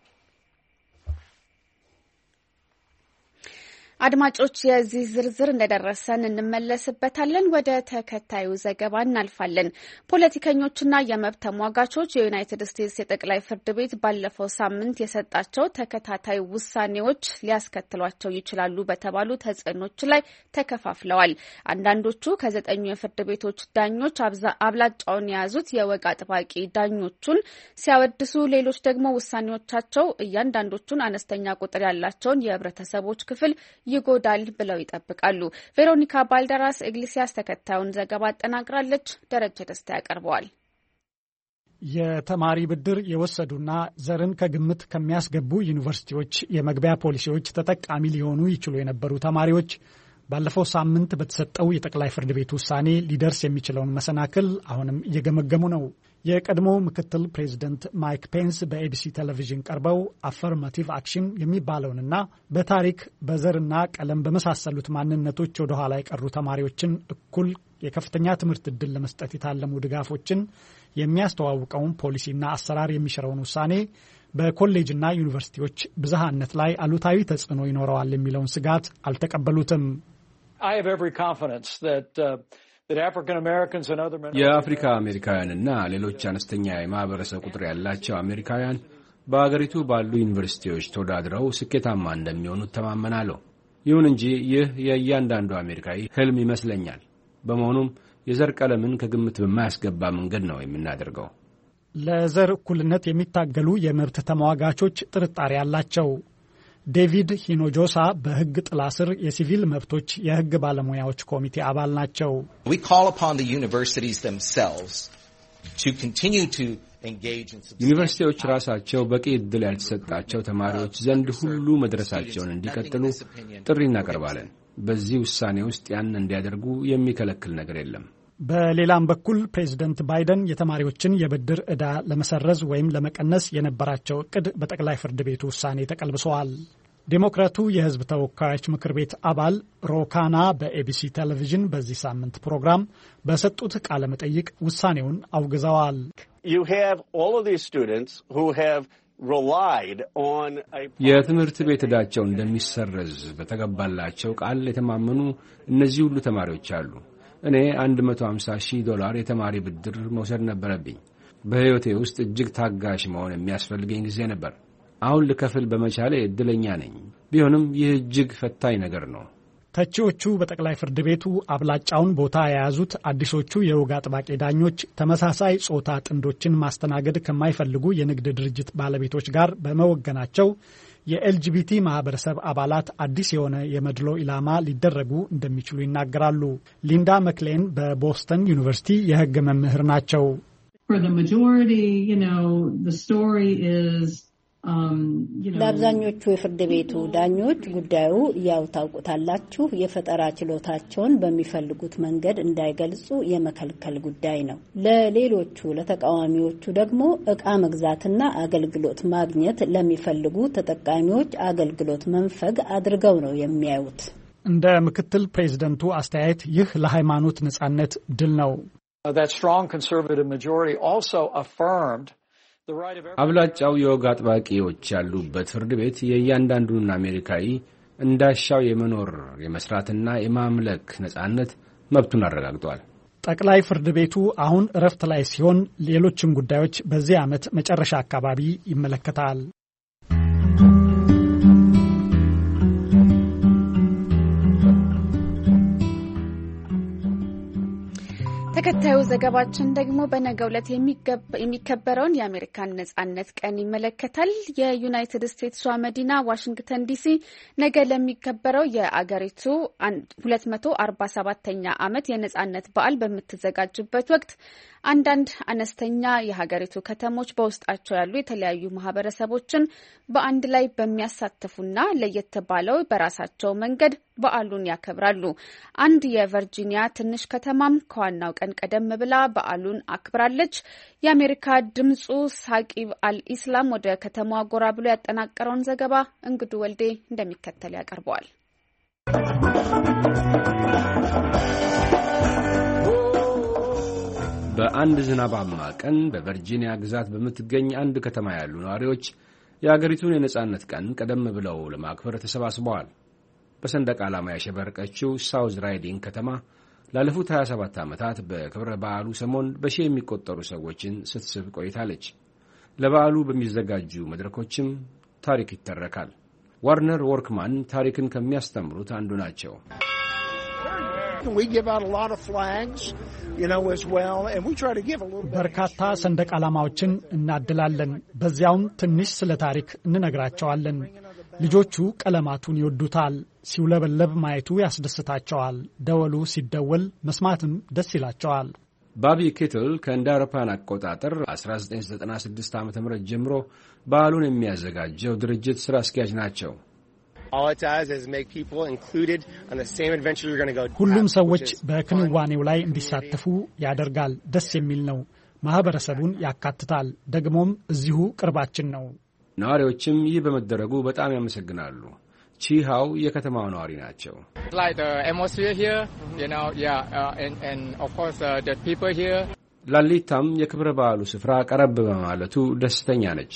አድማጮች የዚህ ዝርዝር እንደደረሰን እንመለስበታለን። ወደ ተከታዩ ዘገባ እናልፋለን። ፖለቲከኞችና የመብት ተሟጋቾች የዩናይትድ ስቴትስ የጠቅላይ ፍርድ ቤት ባለፈው ሳምንት የሰጣቸው ተከታታይ ውሳኔዎች ሊያስከትሏቸው ይችላሉ በተባሉ ተጽዕኖች ላይ ተከፋፍለዋል። አንዳንዶቹ ከዘጠኙ የፍርድ ቤቶች ዳኞች አብላጫውን የያዙት የወግ አጥባቂ ዳኞቹን ሲያወድሱ፣ ሌሎች ደግሞ ውሳኔዎቻቸው እያንዳንዶቹን አነስተኛ ቁጥር ያላቸውን የህብረተሰቦች ክፍል ይጎዳል ብለው ይጠብቃሉ። ቬሮኒካ ባልደራስ ኢግሊሲያስ ተከታዩን ዘገባ አጠናቅራለች። ደረጀ ደስታ ያቀርበዋል። የተማሪ ብድር የወሰዱና ዘርን ከግምት ከሚያስገቡ ዩኒቨርሲቲዎች የመግቢያ ፖሊሲዎች ተጠቃሚ ሊሆኑ ይችሉ የነበሩ ተማሪዎች ባለፈው ሳምንት በተሰጠው የጠቅላይ ፍርድ ቤት ውሳኔ ሊደርስ የሚችለውን መሰናክል አሁንም እየገመገሙ ነው። የቀድሞ ምክትል ፕሬዚደንት ማይክ ፔንስ በኤቢሲ ቴሌቪዥን ቀርበው አፈርማቲቭ አክሽን የሚባለውንና በታሪክ በዘርና ቀለም በመሳሰሉት ማንነቶች ወደ ኋላ የቀሩ ተማሪዎችን እኩል የከፍተኛ ትምህርት ዕድል ለመስጠት የታለሙ ድጋፎችን የሚያስተዋውቀውን ፖሊሲና አሰራር የሚሽረውን ውሳኔ በኮሌጅና ዩኒቨርሲቲዎች ብዝሃነት ላይ አሉታዊ ተጽዕኖ ይኖረዋል የሚለውን ስጋት አልተቀበሉትም። የአፍሪካ አሜሪካውያንና ሌሎች አነስተኛ የማህበረሰብ ቁጥር ያላቸው አሜሪካውያን በአገሪቱ ባሉ ዩኒቨርሲቲዎች ተወዳድረው ስኬታማ እንደሚሆኑ ተማመናለሁ። ይሁን እንጂ ይህ የእያንዳንዱ አሜሪካዊ ህልም ይመስለኛል። በመሆኑም የዘር ቀለምን ከግምት በማያስገባ መንገድ ነው የምናደርገው። ለዘር እኩልነት የሚታገሉ የመብት ተሟጋቾች ጥርጣሬ አላቸው። ዴቪድ ሂኖጆሳ በህግ ጥላ ስር የሲቪል መብቶች የህግ ባለሙያዎች ኮሚቴ አባል ናቸው። ዩኒቨርሲቲዎች ራሳቸው በቂ ዕድል ያልተሰጣቸው ተማሪዎች ዘንድ ሁሉ መድረሳቸውን እንዲቀጥሉ ጥሪ እናቀርባለን። በዚህ ውሳኔ ውስጥ ያን እንዲያደርጉ የሚከለክል ነገር የለም። በሌላም በኩል ፕሬዚደንት ባይደን የተማሪዎችን የብድር ዕዳ ለመሰረዝ ወይም ለመቀነስ የነበራቸው እቅድ በጠቅላይ ፍርድ ቤቱ ውሳኔ ተቀልብሰዋል። ዴሞክራቱ የህዝብ ተወካዮች ምክር ቤት አባል ሮካና በኤቢሲ ቴሌቪዥን በዚህ ሳምንት ፕሮግራም በሰጡት ቃለ መጠይቅ ውሳኔውን አውግዘዋል። የትምህርት ቤት ዕዳቸው እንደሚሰረዝ በተገባላቸው ቃል የተማመኑ እነዚህ ሁሉ ተማሪዎች አሉ። እኔ መቶ ሃምሳ ሺህ ዶላር የተማሪ ብድር መውሰድ ነበረብኝ። በሕይወቴ ውስጥ እጅግ ታጋሽ መሆን የሚያስፈልገኝ ጊዜ ነበር። አሁን ልከፍል በመቻሌ ዕድለኛ ነኝ። ቢሆንም ይህ እጅግ ፈታኝ ነገር ነው። ተቺዎቹ በጠቅላይ ፍርድ ቤቱ አብላጫውን ቦታ የያዙት አዲሶቹ የወግ አጥባቂ ዳኞች ተመሳሳይ ጾታ ጥንዶችን ማስተናገድ ከማይፈልጉ የንግድ ድርጅት ባለቤቶች ጋር በመወገናቸው የኤልጂቢቲ ማህበረሰብ አባላት አዲስ የሆነ የመድሎ ኢላማ ሊደረጉ እንደሚችሉ ይናገራሉ። ሊንዳ መክሌን በቦስተን ዩኒቨርሲቲ የሕግ መምህር ናቸው። ለአብዛኞቹ የፍርድ ቤቱ ዳኞች ጉዳዩ ያው ታውቁታላችሁ፣ የፈጠራ ችሎታቸውን በሚፈልጉት መንገድ እንዳይገልጹ የመከልከል ጉዳይ ነው። ለሌሎቹ ለተቃዋሚዎቹ ደግሞ ዕቃ መግዛትና አገልግሎት ማግኘት ለሚፈልጉ ተጠቃሚዎች አገልግሎት መንፈግ አድርገው ነው የሚያዩት። እንደ ምክትል ፕሬዝደንቱ አስተያየት ይህ ለሃይማኖት ነጻነት ድል ነው። አብላጫው የወግ አጥባቂዎች ያሉበት ፍርድ ቤት የእያንዳንዱን አሜሪካዊ እንዳሻው የመኖር የመስራትና የማምለክ ነጻነት መብቱን አረጋግጧል። ጠቅላይ ፍርድ ቤቱ አሁን እረፍት ላይ ሲሆን ሌሎችም ጉዳዮች በዚህ ዓመት መጨረሻ አካባቢ ይመለከታል። ተከታዩ ዘገባችን ደግሞ በነገው ዕለት የሚከበረውን የአሜሪካን ነጻነት ቀን ይመለከታል። የዩናይትድ ስቴትስ መዲና ዋሽንግተን ዲሲ ነገ ለሚከበረው የአገሪቱ ሁለት መቶ አርባ ሰባተኛ ዓመት የነጻነት በዓል በምትዘጋጅበት ወቅት አንዳንድ አነስተኛ የሀገሪቱ ከተሞች በውስጣቸው ያሉ የተለያዩ ማህበረሰቦችን በአንድ ላይ በሚያሳትፉና ለየት ባለው በራሳቸው መንገድ በዓሉን ያከብራሉ። አንድ የቨርጂኒያ ትንሽ ከተማም ከዋናው ቀን ቀደም ብላ በዓሉን አክብራለች። የአሜሪካ ድምጹ ሳቂብ አልኢስላም ወደ ከተማዋ ጎራ ብሎ ያጠናቀረውን ዘገባ እንግዱ ወልዴ እንደሚከተል ያቀርበዋል። በአንድ ዝናባማ ቀን በቨርጂኒያ ግዛት በምትገኝ አንድ ከተማ ያሉ ነዋሪዎች የአገሪቱን የነጻነት ቀን ቀደም ብለው ለማክበር ተሰባስበዋል። በሰንደቅ ዓላማ ያሸበረቀችው ሳውዝ ራይዲንግ ከተማ ላለፉት ሀያ ሰባት ዓመታት በክብረ በዓሉ ሰሞን በሺህ የሚቆጠሩ ሰዎችን ስትስብ ቆይታለች። ለበዓሉ በሚዘጋጁ መድረኮችም ታሪክ ይተረካል። ዋርነር ወርክማን ታሪክን ከሚያስተምሩት አንዱ ናቸው። በርካታ ሰንደቅ ዓላማዎችን እናድላለን። በዚያውም ትንሽ ስለ ታሪክ እንነግራቸዋለን። ልጆቹ ቀለማቱን ይወዱታል። ሲውለበለብ ማየቱ ያስደስታቸዋል። ደወሉ ሲደወል መስማትም ደስ ይላቸዋል። ባቢ ኬትል ከእንደ አውሮፓውያን አቆጣጠር አስራ ዘጠኝ ዘጠና ስድስት ዓ ም ጀምሮ በዓሉን የሚያዘጋጀው ድርጅት ሥራ አስኪያጅ ናቸው። ሁሉም ሰዎች በክንዋኔው ላይ እንዲሳተፉ ያደርጋል። ደስ የሚል ነው። ማህበረሰቡን ያካትታል። ደግሞም እዚሁ ቅርባችን ነው። ነዋሪዎችም ይህ በመደረጉ በጣም ያመሰግናሉ። ቺሃው የከተማው ነዋሪ ናቸው። ላሊታም የክብረ በዓሉ ስፍራ ቀረብ በማለቱ ደስተኛ ነች።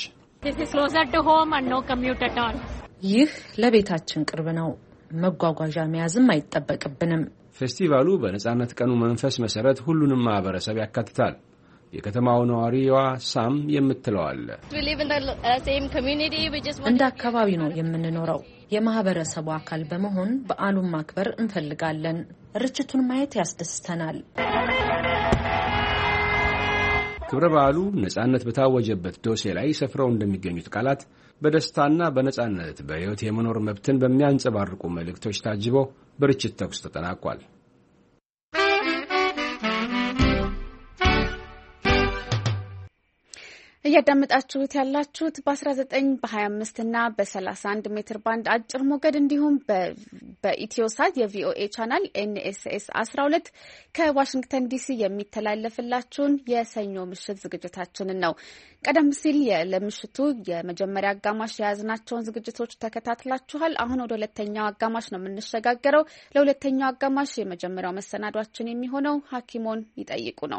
ይህ ለቤታችን ቅርብ ነው። መጓጓዣ መያዝም አይጠበቅብንም። ፌስቲቫሉ በነጻነት ቀኑ መንፈስ መሰረት ሁሉንም ማህበረሰብ ያካትታል። የከተማው ነዋሪዋ ሳም የምትለው አለ። እንደ አካባቢ ነው የምንኖረው። የማህበረሰቡ አካል በመሆን በዓሉን ማክበር እንፈልጋለን። ርችቱን ማየት ያስደስተናል። ክብረ በዓሉ ነጻነት በታወጀበት ዶሴ ላይ ሰፍረው እንደሚገኙት ቃላት በደስታና በነጻነት በሕይወት የመኖር መብትን በሚያንጸባርቁ መልእክቶች ታጅቦ በርችት ተኩስ ተጠናቋል። እያዳመጣችሁት ያላችሁት በ19 በ25 እና በ31 ሜትር ባንድ አጭር ሞገድ እንዲሁም በኢትዮሳት የቪኦኤ ቻናል ኤንኤስኤስ አስራ ሁለት ከዋሽንግተን ዲሲ የሚተላለፍላችሁን የሰኞ ምሽት ዝግጅታችንን ነው። ቀደም ሲል ለምሽቱ የመጀመሪያ አጋማሽ የያዝናቸውን ዝግጅቶች ተከታትላችኋል። አሁን ወደ ሁለተኛው አጋማሽ ነው የምንሸጋገረው። ለሁለተኛው አጋማሽ የመጀመሪያው መሰናዷችን የሚሆነው ሐኪሞን ይጠይቁ ነው።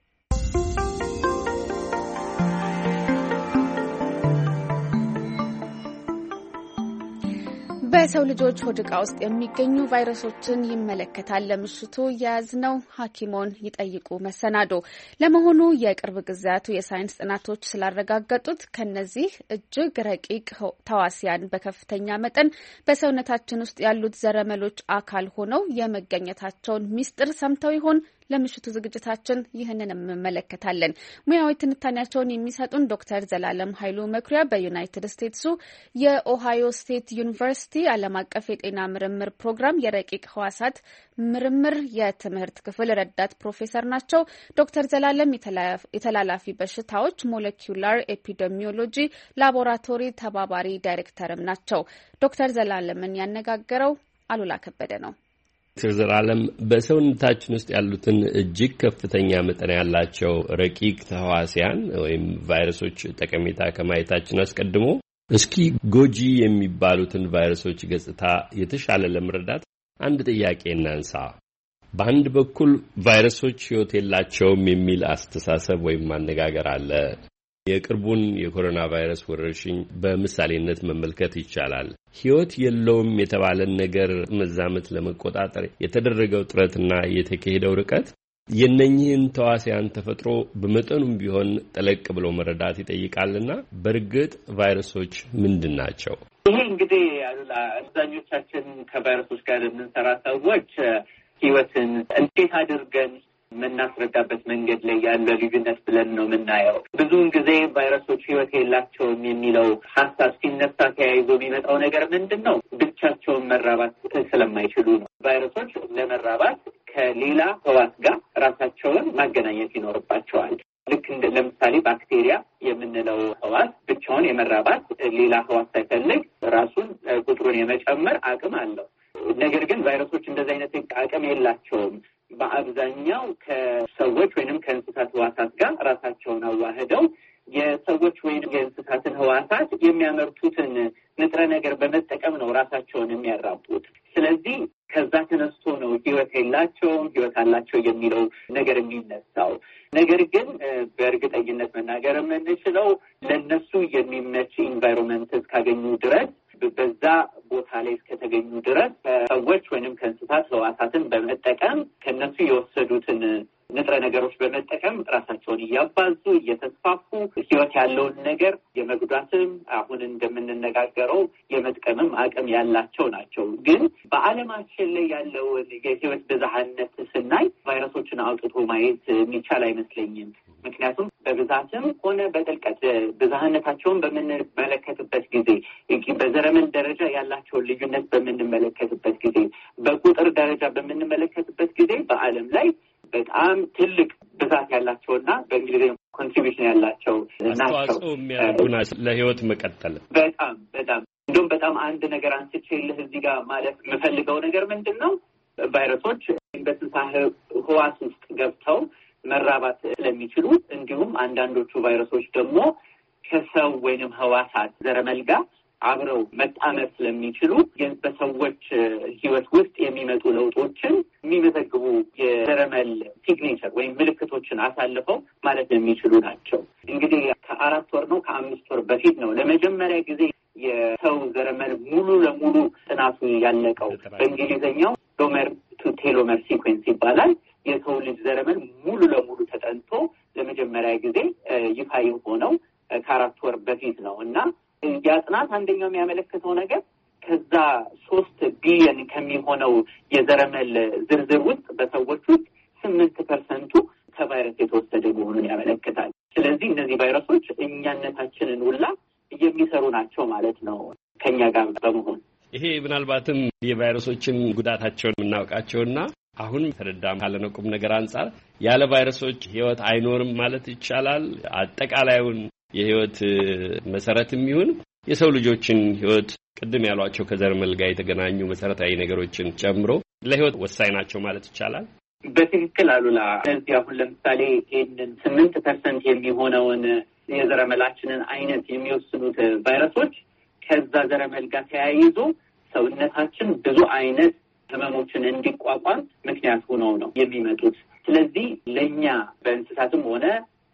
በሰው ልጆች ሆድ ዕቃ ውስጥ የሚገኙ ቫይረሶችን ይመለከታል። ለምሽቱ የያዝነው ሐኪሞን ይጠይቁ መሰናዶ። ለመሆኑ የቅርብ ጊዜያቱ የሳይንስ ጥናቶች ስላረጋገጡት ከነዚህ እጅግ ረቂቅ ተዋሲያን በከፍተኛ መጠን በሰውነታችን ውስጥ ያሉት ዘረመሎች አካል ሆነው የመገኘታቸውን ሚስጥር ሰምተው ይሆን? ለምሽቱ ዝግጅታችን ይህንን እንመለከታለን። ሙያዊ ትንታኔያቸውን የሚሰጡን ዶክተር ዘላለም ኃይሉ መኩሪያ በዩናይትድ ስቴትሱ የኦሃዮ ስቴት ዩኒቨርሲቲ ዓለም አቀፍ የጤና ምርምር ፕሮግራም የረቂቅ ህዋሳት ምርምር የትምህርት ክፍል ረዳት ፕሮፌሰር ናቸው። ዶክተር ዘላለም የተላላፊ በሽታዎች ሞለኪውላር ኤፒዴሚዮሎጂ ላቦራቶሪ ተባባሪ ዳይሬክተርም ናቸው። ዶክተር ዘላለምን ያነጋገረው አሉላ ከበደ ነው። ዶክተር ዘላለም በሰውነታችን ውስጥ ያሉትን እጅግ ከፍተኛ መጠን ያላቸው ረቂቅ ተህዋሲያን ወይም ቫይረሶች ጠቀሜታ ከማየታችን አስቀድሞ እስኪ ጎጂ የሚባሉትን ቫይረሶች ገጽታ የተሻለ ለመረዳት አንድ ጥያቄ እናንሳ። በአንድ በኩል ቫይረሶች ሕይወት የላቸውም የሚል አስተሳሰብ ወይም ማነጋገር አለ። የቅርቡን የኮሮና ቫይረስ ወረርሽኝ በምሳሌነት መመልከት ይቻላል። ሕይወት የለውም የተባለን ነገር መዛመት ለመቆጣጠር የተደረገው ጥረትና የተካሄደው ርቀት የነኚህን ተዋሲያን ተፈጥሮ በመጠኑም ቢሆን ጠለቅ ብሎ መረዳት ይጠይቃልና በእርግጥ ቫይረሶች ምንድን ናቸው? ይሄ እንግዲህ አብዛኞቻችን ከቫይረሶች ጋር የምንሰራ ሰዎች ሕይወትን እንዴት አድርገን የምናስረዳበት መንገድ ላይ ያለ ልዩነት ብለን ነው የምናየው። ብዙውን ጊዜ ቫይረሶች ህይወት የላቸውም የሚለው ሀሳብ ሲነሳ ተያይዞ የሚመጣው ነገር ምንድን ነው? ብቻቸውን መራባት ስለማይችሉ ነው። ቫይረሶች ለመራባት ከሌላ ህዋስ ጋር ራሳቸውን ማገናኘት ይኖርባቸዋል። ልክ እንደ ለምሳሌ ባክቴሪያ የምንለው ህዋስ ብቻውን የመራባት ሌላ ህዋስ ሳይፈልግ ራሱን ቁጥሩን የመጨመር አቅም አለው። ነገር ግን ቫይረሶች እንደዚህ አይነት አቅም የላቸውም። በአብዛኛው ከሰዎች ወይንም ከእንስሳት ህዋሳት ጋር ራሳቸውን አዋህደው የሰዎች ወይም የእንስሳትን ህዋሳት የሚያመርቱትን ንጥረ ነገር በመጠቀም ነው ራሳቸውን የሚያራቡት። ስለዚህ ከዛ ተነስቶ ነው ህይወት የላቸውም ህይወት አላቸው የሚለው ነገር የሚነሳው። ነገር ግን በእርግጠኝነት መናገር የምንችለው ለነሱ የሚመች ኢንቫይሮንመንት እስካገኙ ድረስ በዛ ቦታ ላይ እስከተገኙ ድረስ ከሰዎች ወይንም ከእንስሳት ህዋሳትን በመጠቀም ከነሱ የወሰዱትን ንጥረ ነገሮች በመጠቀም ራሳቸውን እያባዙ እየተስፋፉ ህይወት ያለውን ነገር የመጉዳትም አሁን እንደምንነጋገረው የመጥቀምም አቅም ያላቸው ናቸው። ግን በዓለማችን ላይ ያለውን የህይወት ብዝሃነት ስናይ ቫይረሶችን አውጥቶ ማየት የሚቻል አይመስለኝም። ምክንያቱም በብዛትም ሆነ በጥልቀት ብዝሃነታቸውን በምንመለከትበት ጊዜ፣ በዘረመል ደረጃ ያላቸውን ልዩነት በምንመለከትበት ጊዜ፣ በቁጥር ደረጃ በምንመለከትበት ጊዜ በዓለም ላይ በጣም ትልቅ ብዛት ያላቸውና በእንግሊዝኛ ኮንትሪቢዩሽን ያላቸው ናቸው። አስተዋጽኦ የሚያደርጉ ናቸው ለህይወት መቀጠል። በጣም በጣም እንደውም በጣም አንድ ነገር አንስቼልህ እዚህ ጋር ማለት የምፈልገው ነገር ምንድን ነው? ቫይረሶች በእንስሳ ህዋስ ውስጥ ገብተው መራባት ስለሚችሉ እንዲሁም አንዳንዶቹ ቫይረሶች ደግሞ ከሰው ወይንም ህዋሳት ዘረመል ጋር አብረው መጣመር ስለሚችሉ በሰዎች ህይወት ውስጥ የሚመጡ ለውጦችን የሚመዘግቡ የዘረመል ሲግኔቸር ወይም ምልክቶችን አሳልፈው ማለት የሚችሉ ናቸው። እንግዲህ ከአራት ወር ነው ከአምስት ወር በፊት ነው ለመጀመሪያ ጊዜ የሰው ዘረመል ሙሉ ለሙሉ ጥናቱ ያለቀው። በእንግሊዝኛው ሎመር ቱ ቴሎመር ሲኩዌንስ ይባላል። የሰው ልጅ ዘረመል ሙሉ ለሙሉ ተጠንቶ ለመጀመሪያ ጊዜ ይፋ የሆነው ከአራት ወር በፊት ነው እና ያ ጥናት አንደኛው የሚያመለክተው ነገር ከዛ ሶስት ቢሊዮን ከሚሆነው የዘረመል ዝርዝር ውስጥ በሰዎች ውስጥ ስምንት ፐርሰንቱ ከቫይረስ የተወሰደ መሆኑን ያመለክታል። ስለዚህ እነዚህ ቫይረሶች እኛነታችንን ሁላ የሚሰሩ ናቸው ማለት ነው ከኛ ጋር በመሆን። ይሄ ምናልባትም የቫይረሶችን ጉዳታቸውን የምናውቃቸውና አሁን ተረዳም ካለነው ቁም ነገር አንጻር ያለ ቫይረሶች ህይወት አይኖርም ማለት ይቻላል። አጠቃላዩን የህይወት መሰረትም ይሁን የሰው ልጆችን ህይወት ቅድም ያሏቸው ከዘረመል ጋር የተገናኙ መሰረታዊ ነገሮችን ጨምሮ ለህይወት ወሳኝ ናቸው ማለት ይቻላል። በትክክል አሉላ። ስለዚህ አሁን ለምሳሌ ይህንን ስምንት ፐርሰንት የሚሆነውን የዘረመላችንን አይነት የሚወስኑት ቫይረሶች ከዛ ዘረመል ጋር ተያይዞ ሰውነታችን ብዙ አይነት ህመሞችን እንዲቋቋም ምክንያት ሆነው ነው የሚመጡት። ስለዚህ ለእኛ በእንስሳትም ሆነ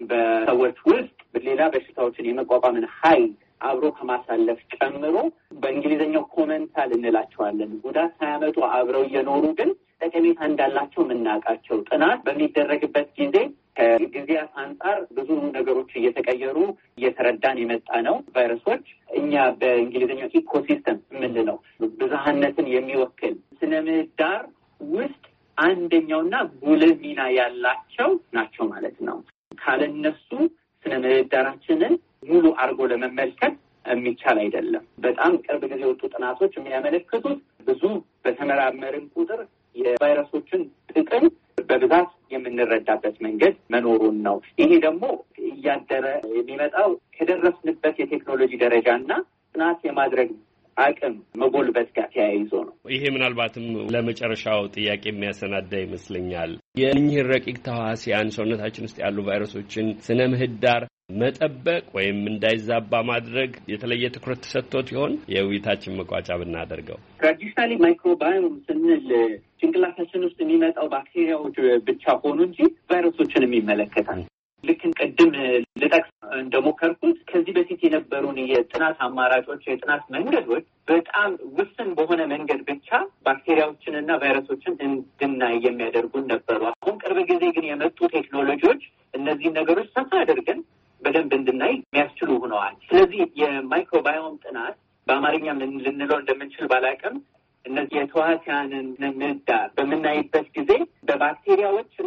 በሰዎች ውስጥ ሌላ በሽታዎችን የመቋቋምን ኃይል አብሮ ከማሳለፍ ጨምሮ በእንግሊዝኛው ኮመንታል እንላቸዋለን ጉዳት ሳያመጡ አብረው እየኖሩ ግን ጠቀሜታ እንዳላቸው የምናውቃቸው ጥናት በሚደረግበት ጊዜ ከጊዜያት አንጻር ብዙ ነገሮች እየተቀየሩ እየተረዳን የመጣ ነው። ቫይረሶች እኛ በእንግሊዝኛው ኢኮሲስተም የምንለው ብዝሃነትን የሚወክል ስነ ምህዳር ውስጥ አንደኛውና ጉልህ ሚና ያላቸው ናቸው ማለት ነው። ካለነሱ ስነ ምህዳራችንን ሙሉ አርጎ ለመመልከት የሚቻል አይደለም። በጣም ቅርብ ጊዜ የወጡ ጥናቶች የሚያመለክቱት ብዙ በተመራመርን ቁጥር የቫይረሶችን ጥቅም በብዛት የምንረዳበት መንገድ መኖሩን ነው። ይሄ ደግሞ እያደረ የሚመጣው ከደረስንበት የቴክኖሎጂ ደረጃና ጥናት የማድረግ አቅም መጎልበት ጋር ተያይዞ ነው። ይሄ ምናልባትም ለመጨረሻው ጥያቄ የሚያሰናዳ ይመስለኛል። የእኚህን ረቂቅ ተዋሲያን ሰውነታችን ውስጥ ያሉ ቫይረሶችን ስነ ምህዳር መጠበቅ ወይም እንዳይዛባ ማድረግ የተለየ ትኩረት ተሰጥቶት ይሆን? የውይይታችን መቋጫ ብናደርገው ትራዲሽናሊ ማይክሮባዮም ስንል ጭንቅላታችን ውስጥ የሚመጣው ባክቴሪያዎች ብቻ ሆኑ እንጂ ቫይረሶችንም ይመለከታል። ልክ ቅድም ልጠቅስ እንደሞከርኩት ከዚህ በፊት የነበሩን የጥናት አማራጮች የጥናት መንገዶች በጣም ውስን በሆነ መንገድ ብቻ ባክቴሪያዎችንና ቫይረሶችን እንድናይ የሚያደርጉን ነበሩ። አሁን ቅርብ ጊዜ ግን የመጡ ቴክኖሎጂዎች እነዚህን ነገሮች ሰፋ አድርገን በደንብ እንድናይ የሚያስችሉ ሆነዋል። ስለዚህ የማይክሮባዮም ጥናት በአማርኛ ምን ልንለው እንደምንችል ባላውቅም እነዚህ የተዋሲያንን ምህዳር በምናይበት ጊዜ በባክቴሪያዎች እና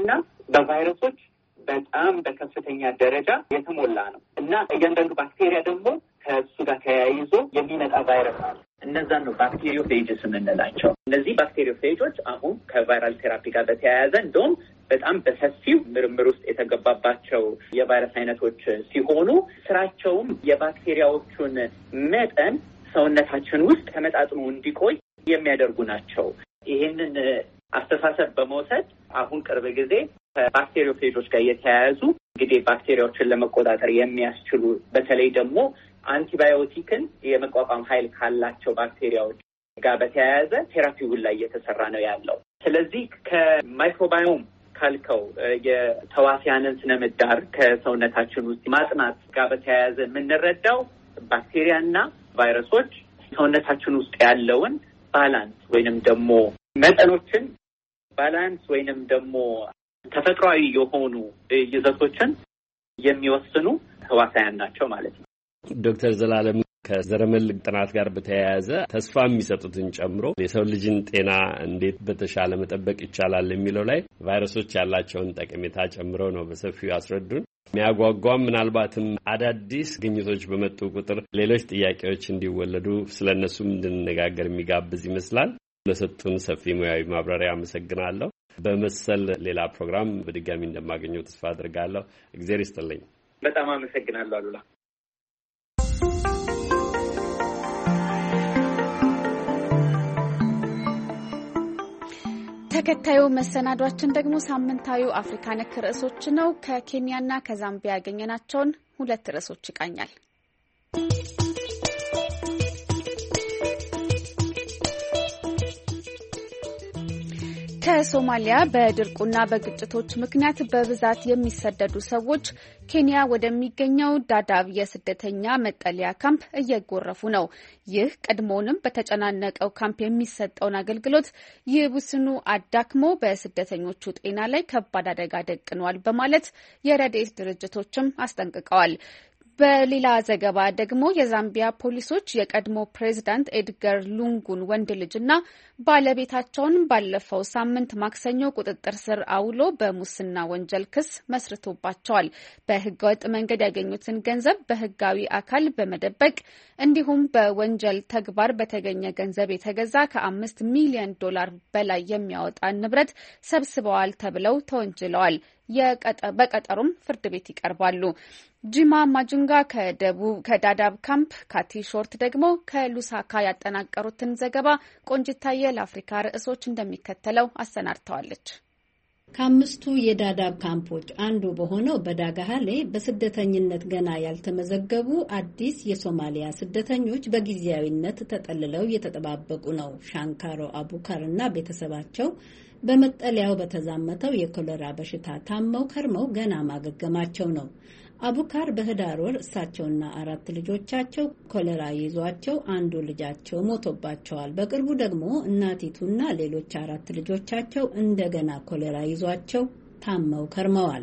በቫይረሶች በጣም በከፍተኛ ደረጃ የተሞላ ነው እና እያንዳንዱ ባክቴሪያ ደግሞ ከእሱ ጋር ተያይዞ የሚመጣ ቫይረስ አለ። እነዛን ነው ባክቴሪዮፌጅስ የምንላቸው። እነዚህ ባክቴሪዮፌጆች አሁን ከቫይራል ቴራፒ ጋር በተያያዘ እንደውም በጣም በሰፊው ምርምር ውስጥ የተገባባቸው የቫይረስ አይነቶች ሲሆኑ ስራቸውም የባክቴሪያዎቹን መጠን ሰውነታችን ውስጥ ተመጣጥኖ እንዲቆይ የሚያደርጉ ናቸው። ይሄንን አስተሳሰብ በመውሰድ አሁን ቅርብ ጊዜ ከባክቴሪዮፌጆች ጋር የተያያዙ እንግዲህ ባክቴሪያዎችን ለመቆጣጠር የሚያስችሉ በተለይ ደግሞ አንቲባዮቲክን የመቋቋም ኃይል ካላቸው ባክቴሪያዎች ጋር በተያያዘ ቴራፒውን ላይ እየተሰራ ነው ያለው። ስለዚህ ከማይክሮባዮም ካልከው የተዋሲያንን ስነ ምህዳር ከሰውነታችን ውስጥ ማጥናት ጋር በተያያዘ የምንረዳው ባክቴሪያና ቫይረሶች ሰውነታችን ውስጥ ያለውን ባላንስ ወይንም ደግሞ መጠኖችን ባላንስ ወይንም ደግሞ ተፈጥሯዊ የሆኑ ይዘቶችን የሚወስኑ ህዋሳያን ናቸው ማለት ነው። ዶክተር ዘላለም ከዘረመል ጥናት ጋር በተያያዘ ተስፋ የሚሰጡትን ጨምሮ የሰው ልጅን ጤና እንዴት በተሻለ መጠበቅ ይቻላል የሚለው ላይ ቫይረሶች ያላቸውን ጠቀሜታ ጨምሮ ነው በሰፊው ያስረዱን። የሚያጓጓም ምናልባትም አዳዲስ ግኝቶች በመጡ ቁጥር ሌሎች ጥያቄዎች እንዲወለዱ ስለነሱም እንድንነጋገር የሚጋብዝ ይመስላል። ለሰጡን ሰፊ ሙያዊ ማብራሪያ አመሰግናለሁ። በመሰል ሌላ ፕሮግራም በድጋሚ እንደማገኘው ተስፋ አድርጋለሁ። እግዚአብሔር ይስጥልኝ። በጣም አመሰግናለሁ አሉላ። ተከታዩ መሰናዷችን ደግሞ ሳምንታዊ አፍሪካ ነክ ርዕሶች ነው። ከኬንያና ከዛምቢያ ያገኘናቸውን ሁለት ርዕሶች ይቃኛል። ከሶማሊያ በድርቁና በግጭቶች ምክንያት በብዛት የሚሰደዱ ሰዎች ኬንያ ወደሚገኘው ዳዳብ የስደተኛ መጠለያ ካምፕ እየጎረፉ ነው። ይህ ቀድሞውንም በተጨናነቀው ካምፕ የሚሰጠውን አገልግሎት ይብስኑ አዳክሞ በስደተኞቹ ጤና ላይ ከባድ አደጋ ደቅኗል በማለት የረድኤት ድርጅቶችም አስጠንቅቀዋል። በሌላ ዘገባ ደግሞ የዛምቢያ ፖሊሶች የቀድሞ ፕሬዝዳንት ኤድጋር ሉንጉን ወንድ ልጅና ባለቤታቸውን ባለፈው ሳምንት ማክሰኞ ቁጥጥር ስር አውሎ በሙስና ወንጀል ክስ መስርቶባቸዋል። በህገወጥ መንገድ ያገኙትን ገንዘብ በህጋዊ አካል በመደበቅ እንዲሁም በወንጀል ተግባር በተገኘ ገንዘብ የተገዛ ከአምስት ሚሊዮን ዶላር በላይ የሚያወጣ ንብረት ሰብስበዋል ተብለው ተወንጅለዋል። በቀጠሩም ፍርድ ቤት ይቀርባሉ። ጂማ ማጁንጋ ከደቡብ ከዳዳብ ካምፕ፣ ካቲ ሾርት ደግሞ ከሉሳካ ያጠናቀሩትን ዘገባ ቆንጅታየ ለአፍሪካ ርዕሶች እንደሚከተለው አሰናድተዋለች። ከአምስቱ የዳዳብ ካምፖች አንዱ በሆነው በዳጋሃሌ በስደተኝነት ገና ያልተመዘገቡ አዲስ የሶማሊያ ስደተኞች በጊዜያዊነት ተጠልለው እየተጠባበቁ ነው። ሻንካሮ አቡካር እና ቤተሰባቸው በመጠለያው በተዛመተው የኮሌራ በሽታ ታመው ከርመው ገና ማገገማቸው ነው። አቡካር በህዳር ወር እሳቸውና አራት ልጆቻቸው ኮሌራ ይዟቸው አንዱ ልጃቸው ሞቶባቸዋል። በቅርቡ ደግሞ እናቲቱና ሌሎች አራት ልጆቻቸው እንደገና ኮሌራ ይዟቸው ታመው ከርመዋል።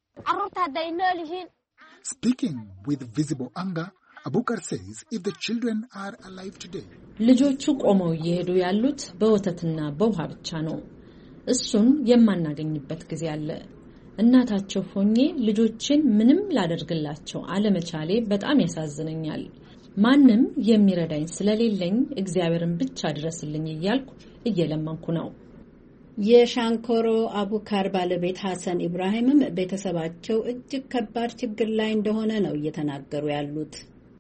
Speaking with visible anger, Abukar says if the children are alive today, ልጆቹ ቆመው እየሄዱ ያሉት በወተትና በውሃ ብቻ ነው። እሱን የማናገኝበት ጊዜ አለ። እናታቸው ሆኜ ልጆችን ምንም ላደርግላቸው አለመቻሌ በጣም ያሳዝነኛል። ማንም የሚረዳኝ ስለሌለኝ እግዚአብሔርን ብቻ ድረስልኝ እያልኩ እየለመንኩ ነው። የሻንኮሮ አቡካር ባለቤት ሐሰን ኢብራሂምም ቤተሰባቸው እጅግ ከባድ ችግር ላይ እንደሆነ ነው እየተናገሩ ያሉት።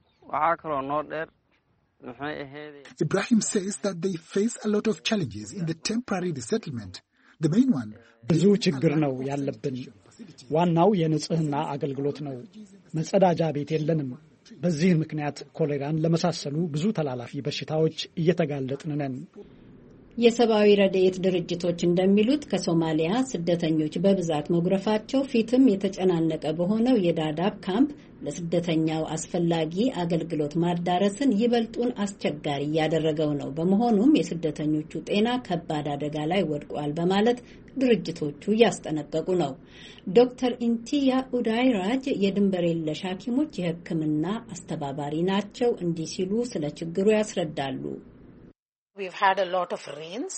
Ibrahim says that they face a lot of challenges in the temporary resettlement. The main one, ብዙ ችግር ነው ያለብን። ዋናው የንጽህና አገልግሎት ነው። መጸዳጃ ቤት የለንም። በዚህ ምክንያት ኮሌራን ለመሳሰሉ ብዙ ተላላፊ በሽታዎች እየተጋለጥን ነን። የሰብአዊ ረድኤት ድርጅቶች እንደሚሉት ከሶማሊያ ስደተኞች በብዛት መጉረፋቸው ፊትም የተጨናነቀ በሆነው የዳዳብ ካምፕ ለስደተኛው አስፈላጊ አገልግሎት ማዳረስን ይበልጡን አስቸጋሪ እያደረገው ነው። በመሆኑም የስደተኞቹ ጤና ከባድ አደጋ ላይ ወድቋል በማለት ድርጅቶቹ እያስጠነቀቁ ነው። ዶክተር ኢንቲያ ኡዳይራጅ የድንበር የለሽ ሐኪሞች የሕክምና አስተባባሪ ናቸው። እንዲህ ሲሉ ስለ ችግሩ ያስረዳሉ። We've had a lot of rains,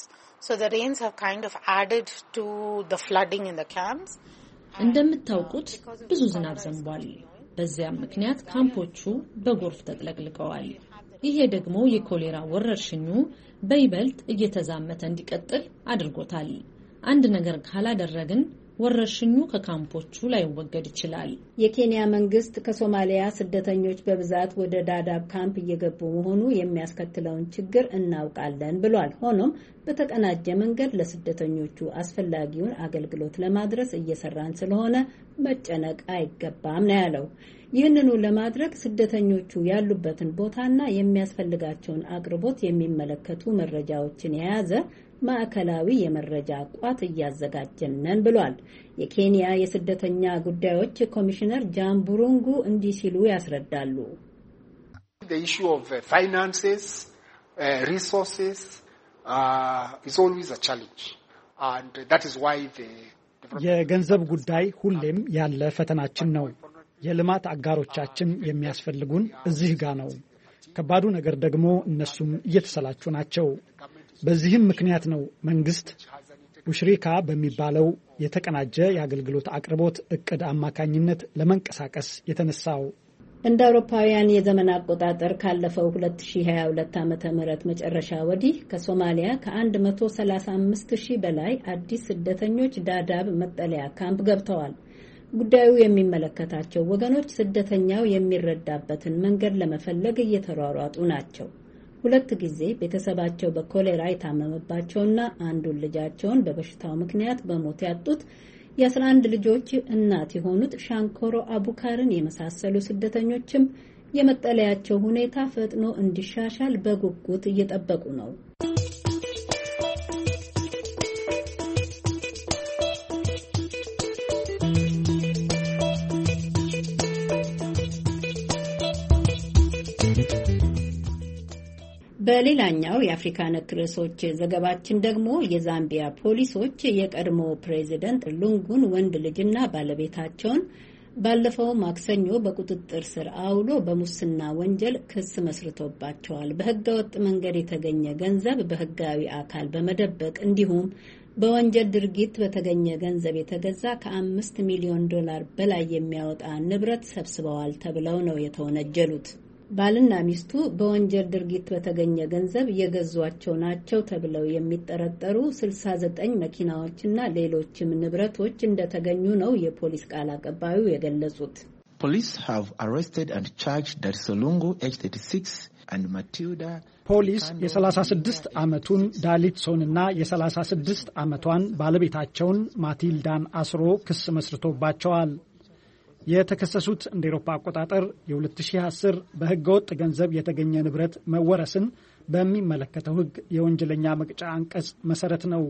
So the rains have kind of added to the flooding in the camps. እንደምታውቁት ብዙ ዝናብ ዘንቧል። በዚያም ምክንያት ካምፖቹ በጎርፍ ተጥለቅልቀዋል። ይሄ ደግሞ የኮሌራ ወረርሽኙ በይበልጥ እየተዛመተ እንዲቀጥል አድርጎታል። አንድ ነገር ካላደረግን ወረርሽኙ ከካምፖቹ ላይ ወገድ ይችላል። የኬንያ መንግስት ከሶማሊያ ስደተኞች በብዛት ወደ ዳዳብ ካምፕ እየገቡ መሆኑ የሚያስከትለውን ችግር እናውቃለን ብሏል። ሆኖም በተቀናጀ መንገድ ለስደተኞቹ አስፈላጊውን አገልግሎት ለማድረስ እየሰራን ስለሆነ መጨነቅ አይገባም ነው ያለው። ይህንኑ ለማድረግ ስደተኞቹ ያሉበትን ቦታና የሚያስፈልጋቸውን አቅርቦት የሚመለከቱ መረጃዎችን የያዘ ማዕከላዊ የመረጃ ቋት እያዘጋጀን ነን ብሏል። የኬንያ የስደተኛ ጉዳዮች ኮሚሽነር ጃን ቡሩንጉ እንዲህ ሲሉ ያስረዳሉ። The issue of uh, finances, uh, resources uh, is always a challenge, and that is why the የገንዘብ ጉዳይ ሁሌም ያለ ፈተናችን ነው። የልማት አጋሮቻችን የሚያስፈልጉን እዚህ ጋር ነው። ከባዱ ነገር ደግሞ እነሱም እየተሰላቹ ናቸው። በዚህም ምክንያት ነው መንግስት ቡሽሪካ በሚባለው የተቀናጀ የአገልግሎት አቅርቦት እቅድ አማካኝነት ለመንቀሳቀስ የተነሳው። እንደ አውሮፓውያን የዘመን አቆጣጠር ካለፈው ሁለት ሺህ ሃያ ሁለት ዓመተ ምህረት መጨረሻ ወዲህ ከሶማሊያ ከ135 ሺህ በላይ አዲስ ስደተኞች ዳዳብ መጠለያ ካምፕ ገብተዋል። ጉዳዩ የሚመለከታቸው ወገኖች ስደተኛው የሚረዳበትን መንገድ ለመፈለግ እየተሯሯጡ ናቸው። ሁለት ጊዜ ቤተሰባቸው በኮሌራ የታመመባቸውና አንዱን ልጃቸውን በበሽታው ምክንያት በሞት ያጡት የአስራ አንድ ልጆች እናት የሆኑት ሻንኮሮ አቡካርን የመሳሰሉ ስደተኞችም የመጠለያቸው ሁኔታ ፈጥኖ እንዲሻሻል በጉጉት እየጠበቁ ነው። በሌላኛው የአፍሪካ ነክ ርዕሶች ዘገባችን ደግሞ የዛምቢያ ፖሊሶች የቀድሞ ፕሬዚደንት ሉንጉን ወንድ ልጅና ባለቤታቸውን ባለፈው ማክሰኞ በቁጥጥር ስር አውሎ በሙስና ወንጀል ክስ መስርቶባቸዋል። በህገወጥ መንገድ የተገኘ ገንዘብ በህጋዊ አካል በመደበቅ እንዲሁም በወንጀል ድርጊት በተገኘ ገንዘብ የተገዛ ከአምስት ሚሊዮን ዶላር በላይ የሚያወጣ ንብረት ሰብስበዋል ተብለው ነው የተወነጀሉት። ባልና ሚስቱ በወንጀል ድርጊት በተገኘ ገንዘብ የገዟቸው ናቸው ተብለው የሚጠረጠሩ ስልሳ ዘጠኝ መኪናዎችና ሌሎችም ንብረቶች እንደተገኙ ነው የፖሊስ ቃል አቀባዩ የገለጹት። Police have arrested and charged Darso Lungu, age thirty-six, and Matilda. ፖሊስ የ36 ዓመቱን ዳሊትሶንና የ36 ዓመቷን ባለቤታቸውን ማቲልዳን አስሮ ክስ መስርቶባቸዋል። የተከሰሱት እንደ አውሮፓ አቆጣጠር የ2010 በህገወጥ ገንዘብ የተገኘ ንብረት መወረስን በሚመለከተው ህግ የወንጀለኛ መቅጫ አንቀጽ መሰረት ነው።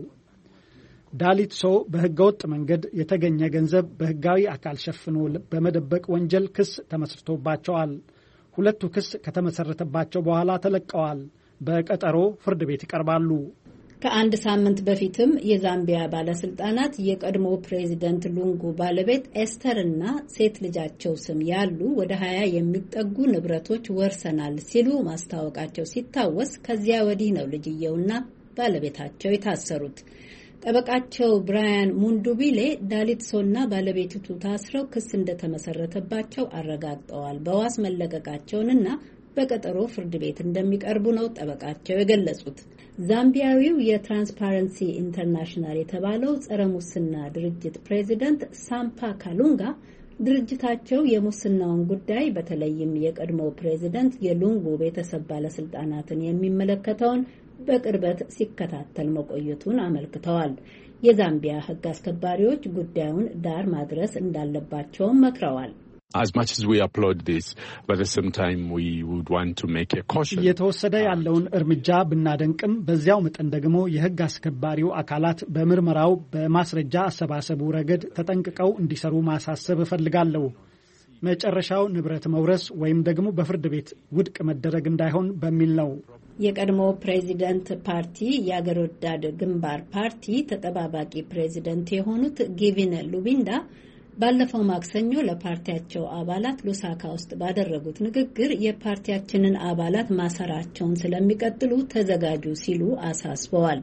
ዳሊትሶ በህገወጥ መንገድ የተገኘ ገንዘብ በህጋዊ አካል ሸፍኖ በመደበቅ ወንጀል ክስ ተመስርቶባቸዋል። ሁለቱ ክስ ከተመሰረተባቸው በኋላ ተለቀዋል። በቀጠሮ ፍርድ ቤት ይቀርባሉ። ከአንድ ሳምንት በፊትም የዛምቢያ ባለስልጣናት የቀድሞ ፕሬዚደንት ሉንጉ ባለቤት ኤስተር እና ሴት ልጃቸው ስም ያሉ ወደ ሀያ የሚጠጉ ንብረቶች ወርሰናል ሲሉ ማስታወቃቸው ሲታወስ ከዚያ ወዲህ ነው ልጅየውና ባለቤታቸው የታሰሩት። ጠበቃቸው ብራያን ሙንዱቢሌ ዳሊትሶና ባለቤቲቱ ታስረው ክስ እንደተመሰረተባቸው አረጋግጠዋል። በዋስ መለቀቃቸውንና በቀጠሮ ፍርድ ቤት እንደሚቀርቡ ነው ጠበቃቸው የገለጹት። ዛምቢያዊው የትራንስፓረንሲ ኢንተርናሽናል የተባለው ጸረ ሙስና ድርጅት ፕሬዚደንት ሳምፓ ካሉንጋ ድርጅታቸው የሙስናውን ጉዳይ በተለይም የቀድሞ ፕሬዚደንት የሉንጉ ቤተሰብ ባለስልጣናትን የሚመለከተውን በቅርበት ሲከታተል መቆየቱን አመልክተዋል። የዛምቢያ ሕግ አስከባሪዎች ጉዳዩን ዳር ማድረስ እንዳለባቸውም መክረዋል። As much as we applaud this, but at the same time we would want to make a caution. የተወሰደ ያለውን እርምጃ ብናደንቅም በዚያው መጠን ደግሞ የሕግ አስከባሪው አካላት በምርመራው በማስረጃ አሰባሰቡ ረገድ ተጠንቅቀው እንዲሰሩ ማሳሰብ እፈልጋለሁ። መጨረሻው ንብረት መውረስ ወይም ደግሞ በፍርድ ቤት ውድቅ መደረግ እንዳይሆን በሚል ነው። የቀድሞ ፕሬዚደንት ፓርቲ የአገር ወዳድ ግንባር ፓርቲ ተጠባባቂ ፕሬዚደንት የሆኑት ጊቪን ሉቢንዳ ባለፈው ማክሰኞ ለፓርቲያቸው አባላት ሉሳካ ውስጥ ባደረጉት ንግግር የፓርቲያችንን አባላት ማሰራቸውን ስለሚቀጥሉ ተዘጋጁ ሲሉ አሳስበዋል።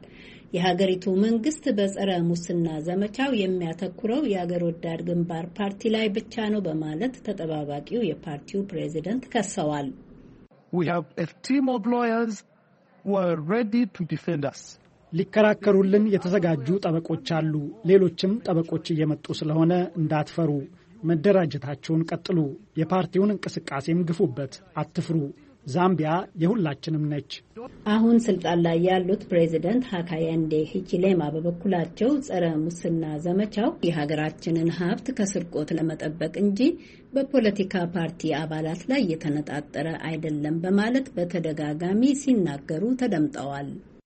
የሀገሪቱ መንግስት በጸረ ሙስና ዘመቻው የሚያተኩረው የአገር ወዳድ ግንባር ፓርቲ ላይ ብቻ ነው በማለት ተጠባባቂው የፓርቲው ፕሬዚደንት ከሰዋል። We have a team of lawyers who are ready to defend us. ሊከራከሩልን የተዘጋጁ ጠበቆች አሉ። ሌሎችም ጠበቆች እየመጡ ስለሆነ እንዳትፈሩ፣ መደራጀታችሁን ቀጥሉ፣ የፓርቲውን እንቅስቃሴም ግፉበት፣ አትፍሩ። ዛምቢያ የሁላችንም ነች። አሁን ስልጣን ላይ ያሉት ፕሬዚደንት ሃካያንዴ ሂቺሌማ በበኩላቸው ጸረ ሙስና ዘመቻው የሀገራችንን ሀብት ከስርቆት ለመጠበቅ እንጂ በፖለቲካ ፓርቲ አባላት ላይ የተነጣጠረ አይደለም በማለት በተደጋጋሚ ሲናገሩ ተደምጠዋል።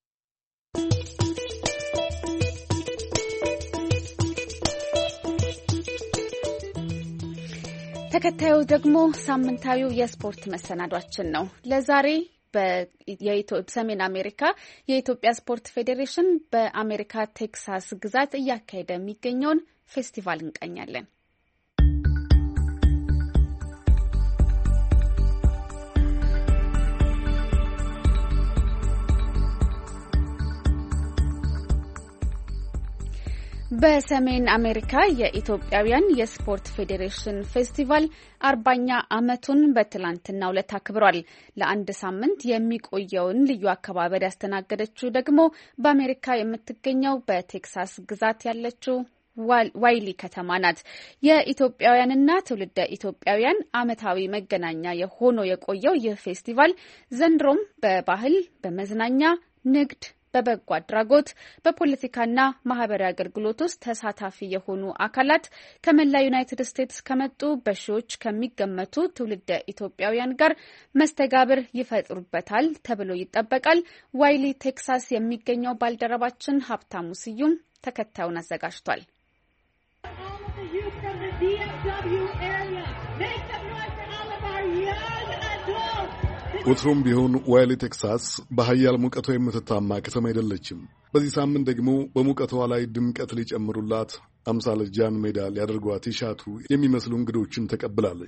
ተከታዩ ደግሞ ሳምንታዊው የስፖርት መሰናዷችን ነው። ለዛሬ በሰሜን አሜሪካ የኢትዮጵያ ስፖርት ፌዴሬሽን በአሜሪካ ቴክሳስ ግዛት እያካሄደ የሚገኘውን ፌስቲቫል እንቃኛለን። በሰሜን አሜሪካ የኢትዮጵያውያን የስፖርት ፌዴሬሽን ፌስቲቫል አርባኛ ዓመቱን በትላንትናው ዕለት አክብሯል። ለአንድ ሳምንት የሚቆየውን ልዩ አከባበር ያስተናገደችው ደግሞ በአሜሪካ የምትገኘው በቴክሳስ ግዛት ያለችው ዋይሊ ከተማ ናት። የኢትዮጵያውያንና ትውልደ ኢትዮጵያውያን ዓመታዊ መገናኛ የሆኖ የቆየው ይህ ፌስቲቫል ዘንድሮም በባህል፣ በመዝናኛ፣ ንግድ፣ በበጎ አድራጎት፣ በፖለቲካና ማህበራዊ አገልግሎት ውስጥ ተሳታፊ የሆኑ አካላት ከመላ ዩናይትድ ስቴትስ ከመጡ በሺዎች ከሚገመቱ ትውልደ ኢትዮጵያውያን ጋር መስተጋብር ይፈጥሩበታል ተብሎ ይጠበቃል። ዋይሊ ቴክሳስ የሚገኘው ባልደረባችን ሀብታሙ ስዩም ተከታዩን አዘጋጅቷል። ወትሮም ቢሆን ዋይሊ ቴክሳስ በሀያል ሙቀቷ የምትታማ ከተማ አይደለችም። በዚህ ሳምንት ደግሞ በሙቀቷ ላይ ድምቀት ሊጨምሩላት አምሳለ ጃን ሜዳ ሊያደርጓት ይሻቱ የሚመስሉ እንግዶችን ተቀብላለች።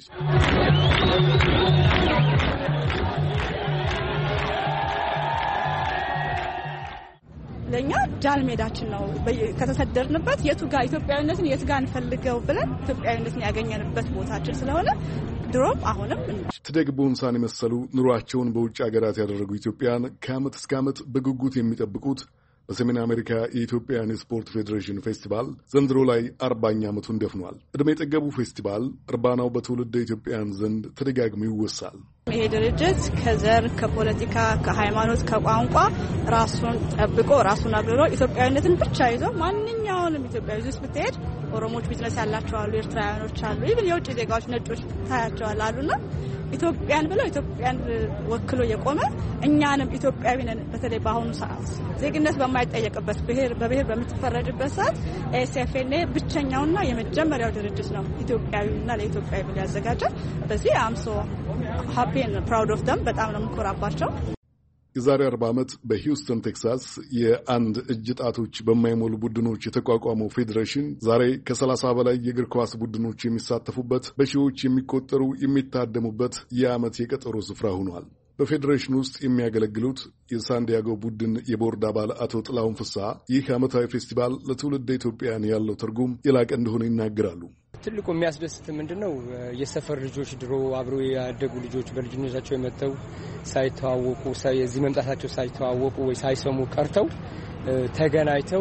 ለኛ ጃን ሜዳችን ነው። ከተሰደርንበት የቱ ጋር ኢትዮጵያዊነትን የቱ ጋር እንፈልገው ብለን ኢትዮጵያዊነትን ያገኘንበት ቦታችን ስለሆነ ድሮም አሁንም ትደግ ቦንሳን የመሰሉ ኑሯቸውን በውጭ ሀገራት ያደረጉ ኢትዮጵያን ከዓመት እስከ ዓመት በጉጉት የሚጠብቁት በሰሜን አሜሪካ የኢትዮጵያን የስፖርት ፌዴሬሽን ፌስቲቫል ዘንድሮ ላይ አርባኛ ዓመቱን ደፍኗል። ዕድሜ የጠገቡ ፌስቲቫል እርባናው በትውልደ ኢትዮጵያውያን ዘንድ ተደጋግሞ ይወሳል። ይሄ ድርጅት ከዘር፣ ከፖለቲካ፣ ከሃይማኖት፣ ከቋንቋ ራሱን ጠብቆ ራሱን አግልሎ ኢትዮጵያዊነትን ብቻ ይዞ ማንኛውንም ኢትዮጵያዊ ውስጥ ብትሄድ ኦሮሞዎች ቢዝነስ ያላቸው አሉ፣ ኤርትራውያኖች አሉ፣ ኢቭን የውጭ ዜጋዎች ነጮች ታያቸዋል አሉና ኢትዮጵያን ብለው ኢትዮጵያን ወክሎ የቆመ እኛንም ኢትዮጵያዊ ነን። በተለይ በአሁኑ ሰዓት ዜግነት በማይጠየቅበት ብሔር በብሔር በምትፈረጅበት ሰዓት ኤስኤፍኤንኤ ብቸኛውና የመጀመሪያው ድርጅት ነው ኢትዮጵያዊና ለኢትዮጵያዊ ብሎ ያዘጋጃል። በዚህ አምሶ ሃፒ ኤንድ ፕራውድ ኦፍ ደም በጣም ነው የምኮራባቸው። የዛሬ አርባ ዓመት በሂውስተን ቴክሳስ የአንድ እጅ ጣቶች በማይሞሉ ቡድኖች የተቋቋመው ፌዴሬሽን ዛሬ ከሰላሳ በላይ የእግር ኳስ ቡድኖች የሚሳተፉበት በሺዎች የሚቆጠሩ የሚታደሙበት የዓመት የቀጠሮ ስፍራ ሆኗል። በፌዴሬሽኑ ውስጥ የሚያገለግሉት የሳንዲያጎ ቡድን የቦርድ አባል አቶ ጥላሁን ፍስሐ ይህ ዓመታዊ ፌስቲቫል ለትውልደ ኢትዮጵያውያን ያለው ትርጉም የላቀ እንደሆነ ይናገራሉ። ትልቁ የሚያስደስት ምንድነው የሰፈር ልጆች ድሮ አብረው ያደጉ ልጆች በልጅነታቸው የመተው ሳይተዋወቁ የዚህ መምጣታቸው ሳይተዋወቁ ወይ ሳይሰሙ ቀርተው ተገናኝተው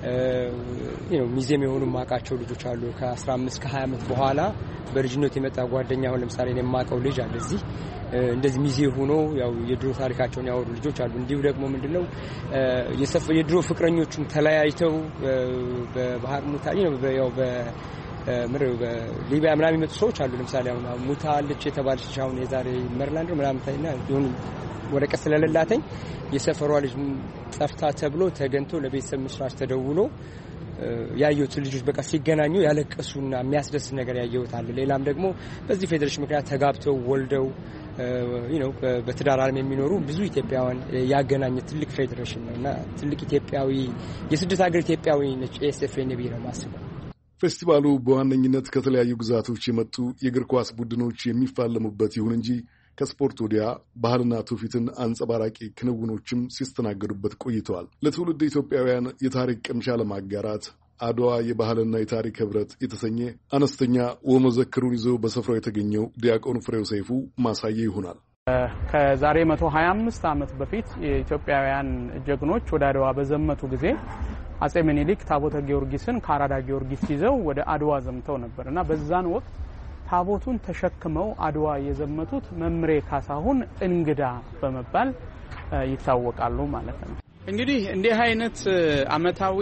ነው ሚዜም የሆኑ ማቃቸው ልጆች አሉ። ከአስራ አምስት ከሀያ ዓመት በኋላ በልጅነት የመጣ ጓደኛ አሁን ለምሳሌ እኔ የማውቀው ልጅ አለ እዚህ እንደዚህ ሚዜ ሆኖ ያው የድሮ ታሪካቸውን ያወሩ ልጆች አሉ። እንዲሁ ደግሞ ምንድነው የሰፈር የድሮ ፍቅረኞቹም ተለያይተው በባህር ሙታኝ ነው ያው በ ምረው በሊቢያ ምናምን የሚመጡ ሰዎች አሉ። ለምሳሌ አሁን ሙታለች የተባለች አሁን የዛሬ ሜሪላንድ ምናምን ታይና ይሁን ወረቀት ስለሌላተኝ የሰፈሯ ልጅ ጠፍታ ተብሎ ተገንቶ ለቤተሰብ መስራች ተደውሎ ያዩት ልጆች በቃ ሲገናኙ ያለቀሱና የሚያስደስት ነገር ያየሁት አለ። ሌላም ደግሞ በዚህ ፌዴሬሽን ምክንያት ተጋብተው ወልደው you know በትዳር ዓለም የሚኖሩ ብዙ ኢትዮጵያውያን ያገናኘ ትልቅ ፌዴሬሽን ነውና ትልቅ ኢትዮጵያዊ የስደት ሀገር ኢትዮጵያዊ ነች ኤስኤፍኤንቢ ነው ማስበው። ፌስቲቫሉ በዋነኝነት ከተለያዩ ግዛቶች የመጡ የእግር ኳስ ቡድኖች የሚፋለሙበት ይሁን እንጂ ከስፖርት ወዲያ ባህልና ትውፊትን አንጸባራቂ ክንውኖችም ሲስተናገዱበት ቆይተዋል። ለትውልድ ኢትዮጵያውያን የታሪክ ቅምሻ ለማጋራት አድዋ የባህልና የታሪክ ህብረት የተሰኘ አነስተኛ ወመዘክሩን ይዞ በስፍራው የተገኘው ዲያቆን ፍሬው ሰይፉ ማሳያ ይሆናል። ከዛሬ መቶ ሀያ አምስት ዓመት በፊት የኢትዮጵያውያን ጀግኖች ወደ አድዋ በዘመቱ ጊዜ አጼ ምኒልክ ታቦተ ጊዮርጊስን ከአራዳ ጊዮርጊስ ይዘው ወደ አድዋ ዘምተው ነበርና በዛን ወቅት ታቦቱን ተሸክመው አድዋ የዘመቱት መምሬ ካሳሁን እንግዳ በመባል ይታወቃሉ ማለት ነው። እንግዲህ እንዲህ አይነት አመታዊ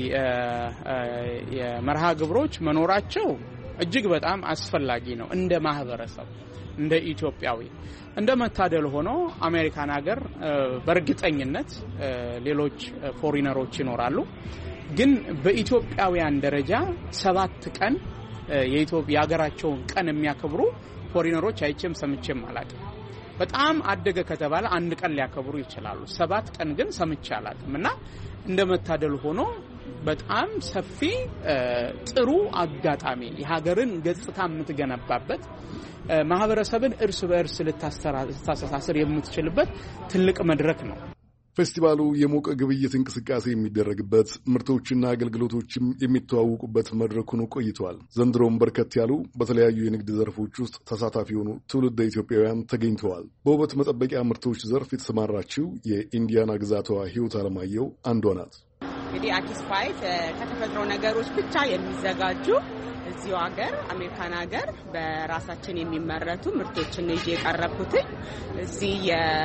የመርሃ ግብሮች መኖራቸው እጅግ በጣም አስፈላጊ ነው። እንደ ማህበረሰብ እንደ ኢትዮጵያዊ እንደ መታደል ሆኖ አሜሪካን ሀገር በእርግጠኝነት ሌሎች ፎሪነሮች ይኖራሉ። ግን በኢትዮጵያውያን ደረጃ ሰባት ቀን የኢትዮጵያ ሀገራቸውን ቀን የሚያከብሩ ፎሪነሮች አይቼም ሰምቼም አላውቅም። በጣም አደገ ከተባለ አንድ ቀን ሊያከብሩ ይችላሉ። ሰባት ቀን ግን ሰምቼ አላውቅምና እንደመታደል ሆኖ በጣም ሰፊ ጥሩ አጋጣሚ የሀገርን ገጽታ የምትገነባበት ማህበረሰብን እርስ በእርስ ልታስተሳስር የምትችልበት ትልቅ መድረክ ነው። ፌስቲቫሉ የሞቀ ግብይት እንቅስቃሴ የሚደረግበት ምርቶችና አገልግሎቶችም የሚተዋወቁበት መድረክ ሆኖ ቆይቷል። ዘንድሮም በርከት ያሉ በተለያዩ የንግድ ዘርፎች ውስጥ ተሳታፊ የሆኑ ትውልደ ኢትዮጵያውያን ተገኝተዋል። በውበት መጠበቂያ ምርቶች ዘርፍ የተሰማራችው የኢንዲያና ግዛቷ ህይወት አለማየሁ አንዷ ናት። እንግዲህ አዲስ ፋይቭ ከተፈጥሮ ነገሮች ብቻ የሚዘጋጁ እዚሁ ሀገር አሜሪካን ሀገር በራሳችን የሚመረቱ ምርቶችን ነው የቀረብኩት። እዚህ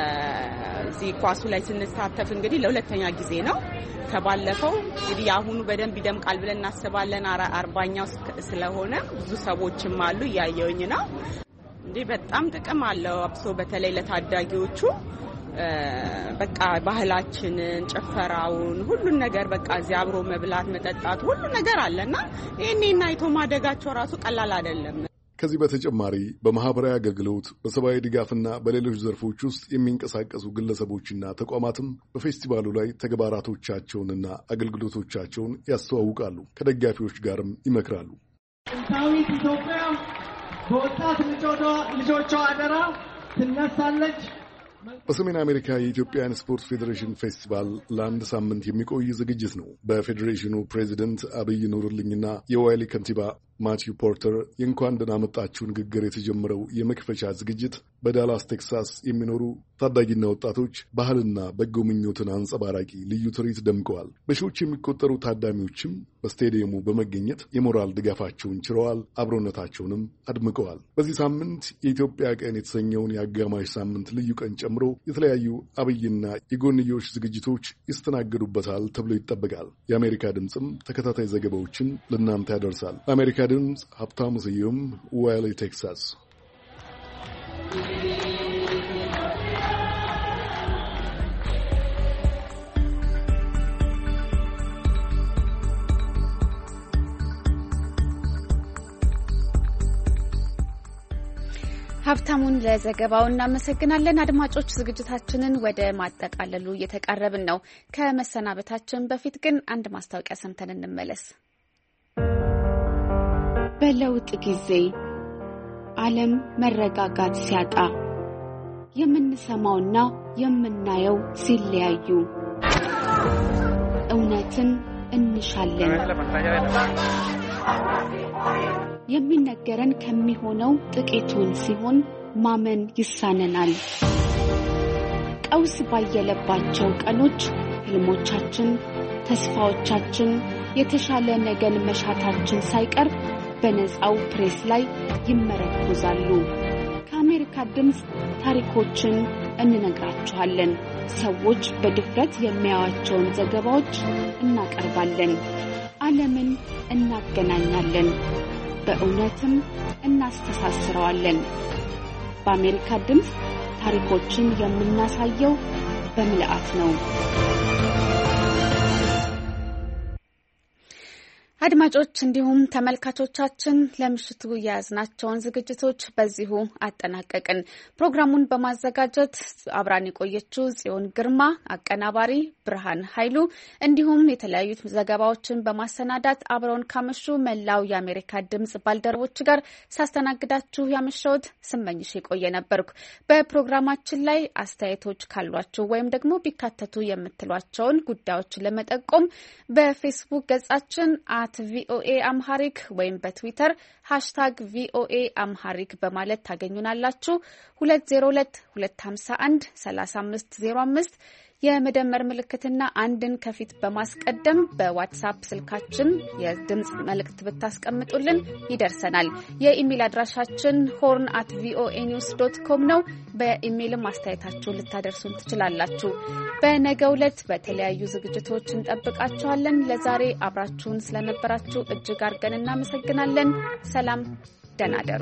የዚህ ኳሱ ላይ ስንሳተፍ እንግዲህ ለሁለተኛ ጊዜ ነው። ከባለፈው እንግዲህ አሁኑ በደንብ ይደምቃል ብለን እናስባለን። አርባኛው ስለሆነ ብዙ ሰዎችም አሉ እያየውኝ ነው። እንዴ በጣም ጥቅም አለው። አብሶ በተለይ ለታዳጊዎቹ በቃ ባህላችንን፣ ጭፈራውን፣ ሁሉን ነገር በቃ እዚህ አብሮ መብላት፣ መጠጣት ሁሉ ነገር አለና ይሄኔና አይቶ ማደጋቸው ራሱ ቀላል አይደለም። ከዚህ በተጨማሪ በማህበራዊ አገልግሎት፣ በሰብአዊ ድጋፍና በሌሎች ዘርፎች ውስጥ የሚንቀሳቀሱ ግለሰቦችና ተቋማትም በፌስቲቫሉ ላይ ተግባራቶቻቸውንና አገልግሎቶቻቸውን ያስተዋውቃሉ። ከደጋፊዎች ጋርም ይመክራሉ። ጥንታዊት ኢትዮጵያ በወጣት ልጆቿ አደራ ትነሳለች። በሰሜን አሜሪካ የኢትዮጵያን ስፖርት ፌዴሬሽን ፌስቲቫል ለአንድ ሳምንት የሚቆይ ዝግጅት ነው። በፌዴሬሽኑ ፕሬዚደንት አብይ ኑርልኝና የዋይሊ ከንቲባ ማቲው ፖርተር የእንኳን ደህና መጣችሁ ንግግር የተጀመረው የመክፈቻ ዝግጅት በዳላስ ቴክሳስ የሚኖሩ ታዳጊና ወጣቶች ባህልና በጎ ምኞትን አንጸባራቂ ልዩ ትርኢት ደምቀዋል። በሺዎች የሚቆጠሩ ታዳሚዎችም በስቴዲየሙ በመገኘት የሞራል ድጋፋቸውን ችረዋል፣ አብሮነታቸውንም አድምቀዋል። በዚህ ሳምንት የኢትዮጵያ ቀን የተሰኘውን የአጋማሽ ሳምንት ልዩ ቀን ጨምሮ የተለያዩ አብይና የጎንዮሽ ዝግጅቶች ይስተናገዱበታል ተብሎ ይጠበቃል። የአሜሪካ ድምፅም ተከታታይ ዘገባዎችን ለእናንተ ያደርሳል። ለአሜሪካ ድምፅ ሀብታሙ ስዩም፣ ዋይሊ ቴክሳስ። ሀብታሙን ለዘገባው እናመሰግናለን። አድማጮች ዝግጅታችንን ወደ ማጠቃለሉ እየተቃረብን ነው። ከመሰናበታችን በፊት ግን አንድ ማስታወቂያ ሰምተን እንመለስ። በለውጥ ጊዜ ዓለም መረጋጋት ሲያጣ የምንሰማውና የምናየው ሲለያዩ እውነትን እንሻለን። የሚነገረን ከሚሆነው ጥቂቱን ሲሆን ማመን ይሳነናል። ቀውስ ባየለባቸው ቀኖች ህልሞቻችን፣ ተስፋዎቻችን፣ የተሻለ ነገን መሻታችን ሳይቀር በነፃው ፕሬስ ላይ ይመረኮዛሉ። ከአሜሪካ ድምፅ ታሪኮችን እንነግራችኋለን። ሰዎች በድፍረት የሚያዩዋቸውን ዘገባዎች እናቀርባለን። ዓለምን እናገናኛለን፣ በእውነትም እናስተሳስረዋለን። በአሜሪካ ድምፅ ታሪኮችን የምናሳየው በምልአት ነው። አድማጮች እንዲሁም ተመልካቾቻችን ለምሽቱ የያዝናቸውን ዝግጅቶች በዚሁ አጠናቀቅን። ፕሮግራሙን በማዘጋጀት አብራን የቆየችው ጽዮን ግርማ፣ አቀናባሪ ብርሃን ኃይሉ እንዲሁም የተለያዩ ዘገባዎችን በማሰናዳት አብረውን ካመሹ መላው የአሜሪካ ድምጽ ባልደረቦች ጋር ሳስተናግዳችሁ ያመሸሁት ስመኝሽ የቆየ ነበርኩ። በፕሮግራማችን ላይ አስተያየቶች ካሏችሁ ወይም ደግሞ ቢካተቱ የምትሏቸውን ጉዳዮች ለመጠቆም በፌስቡክ ገጻችን አት ቪኦኤ አምሃሪክ ወይም በትዊተር ሃሽታግ ቪኦኤ አምሃሪክ በማለት ታገኙናላችሁ። ሁለት ዜሮ ሁለት ሁለት ሀምሳ አንድ ሰላሳ አምስት ዜሮ አምስት የመደመር ምልክትና አንድን ከፊት በማስቀደም በዋትስአፕ ስልካችን የድምጽ መልእክት ብታስቀምጡልን ይደርሰናል። የኢሜል አድራሻችን ሆርን አት ቪኦኤ ኒውስ ዶት ኮም ነው። በኢሜይልም አስተያየታችሁን ልታደርሱን ትችላላችሁ። በነገው ዕለት በተለያዩ ዝግጅቶች እንጠብቃችኋለን። ለዛሬ አብራችሁን ስለነበራችሁ እጅግ አድርገን እናመሰግናለን። ሰላም፣ ደህና እደሩ።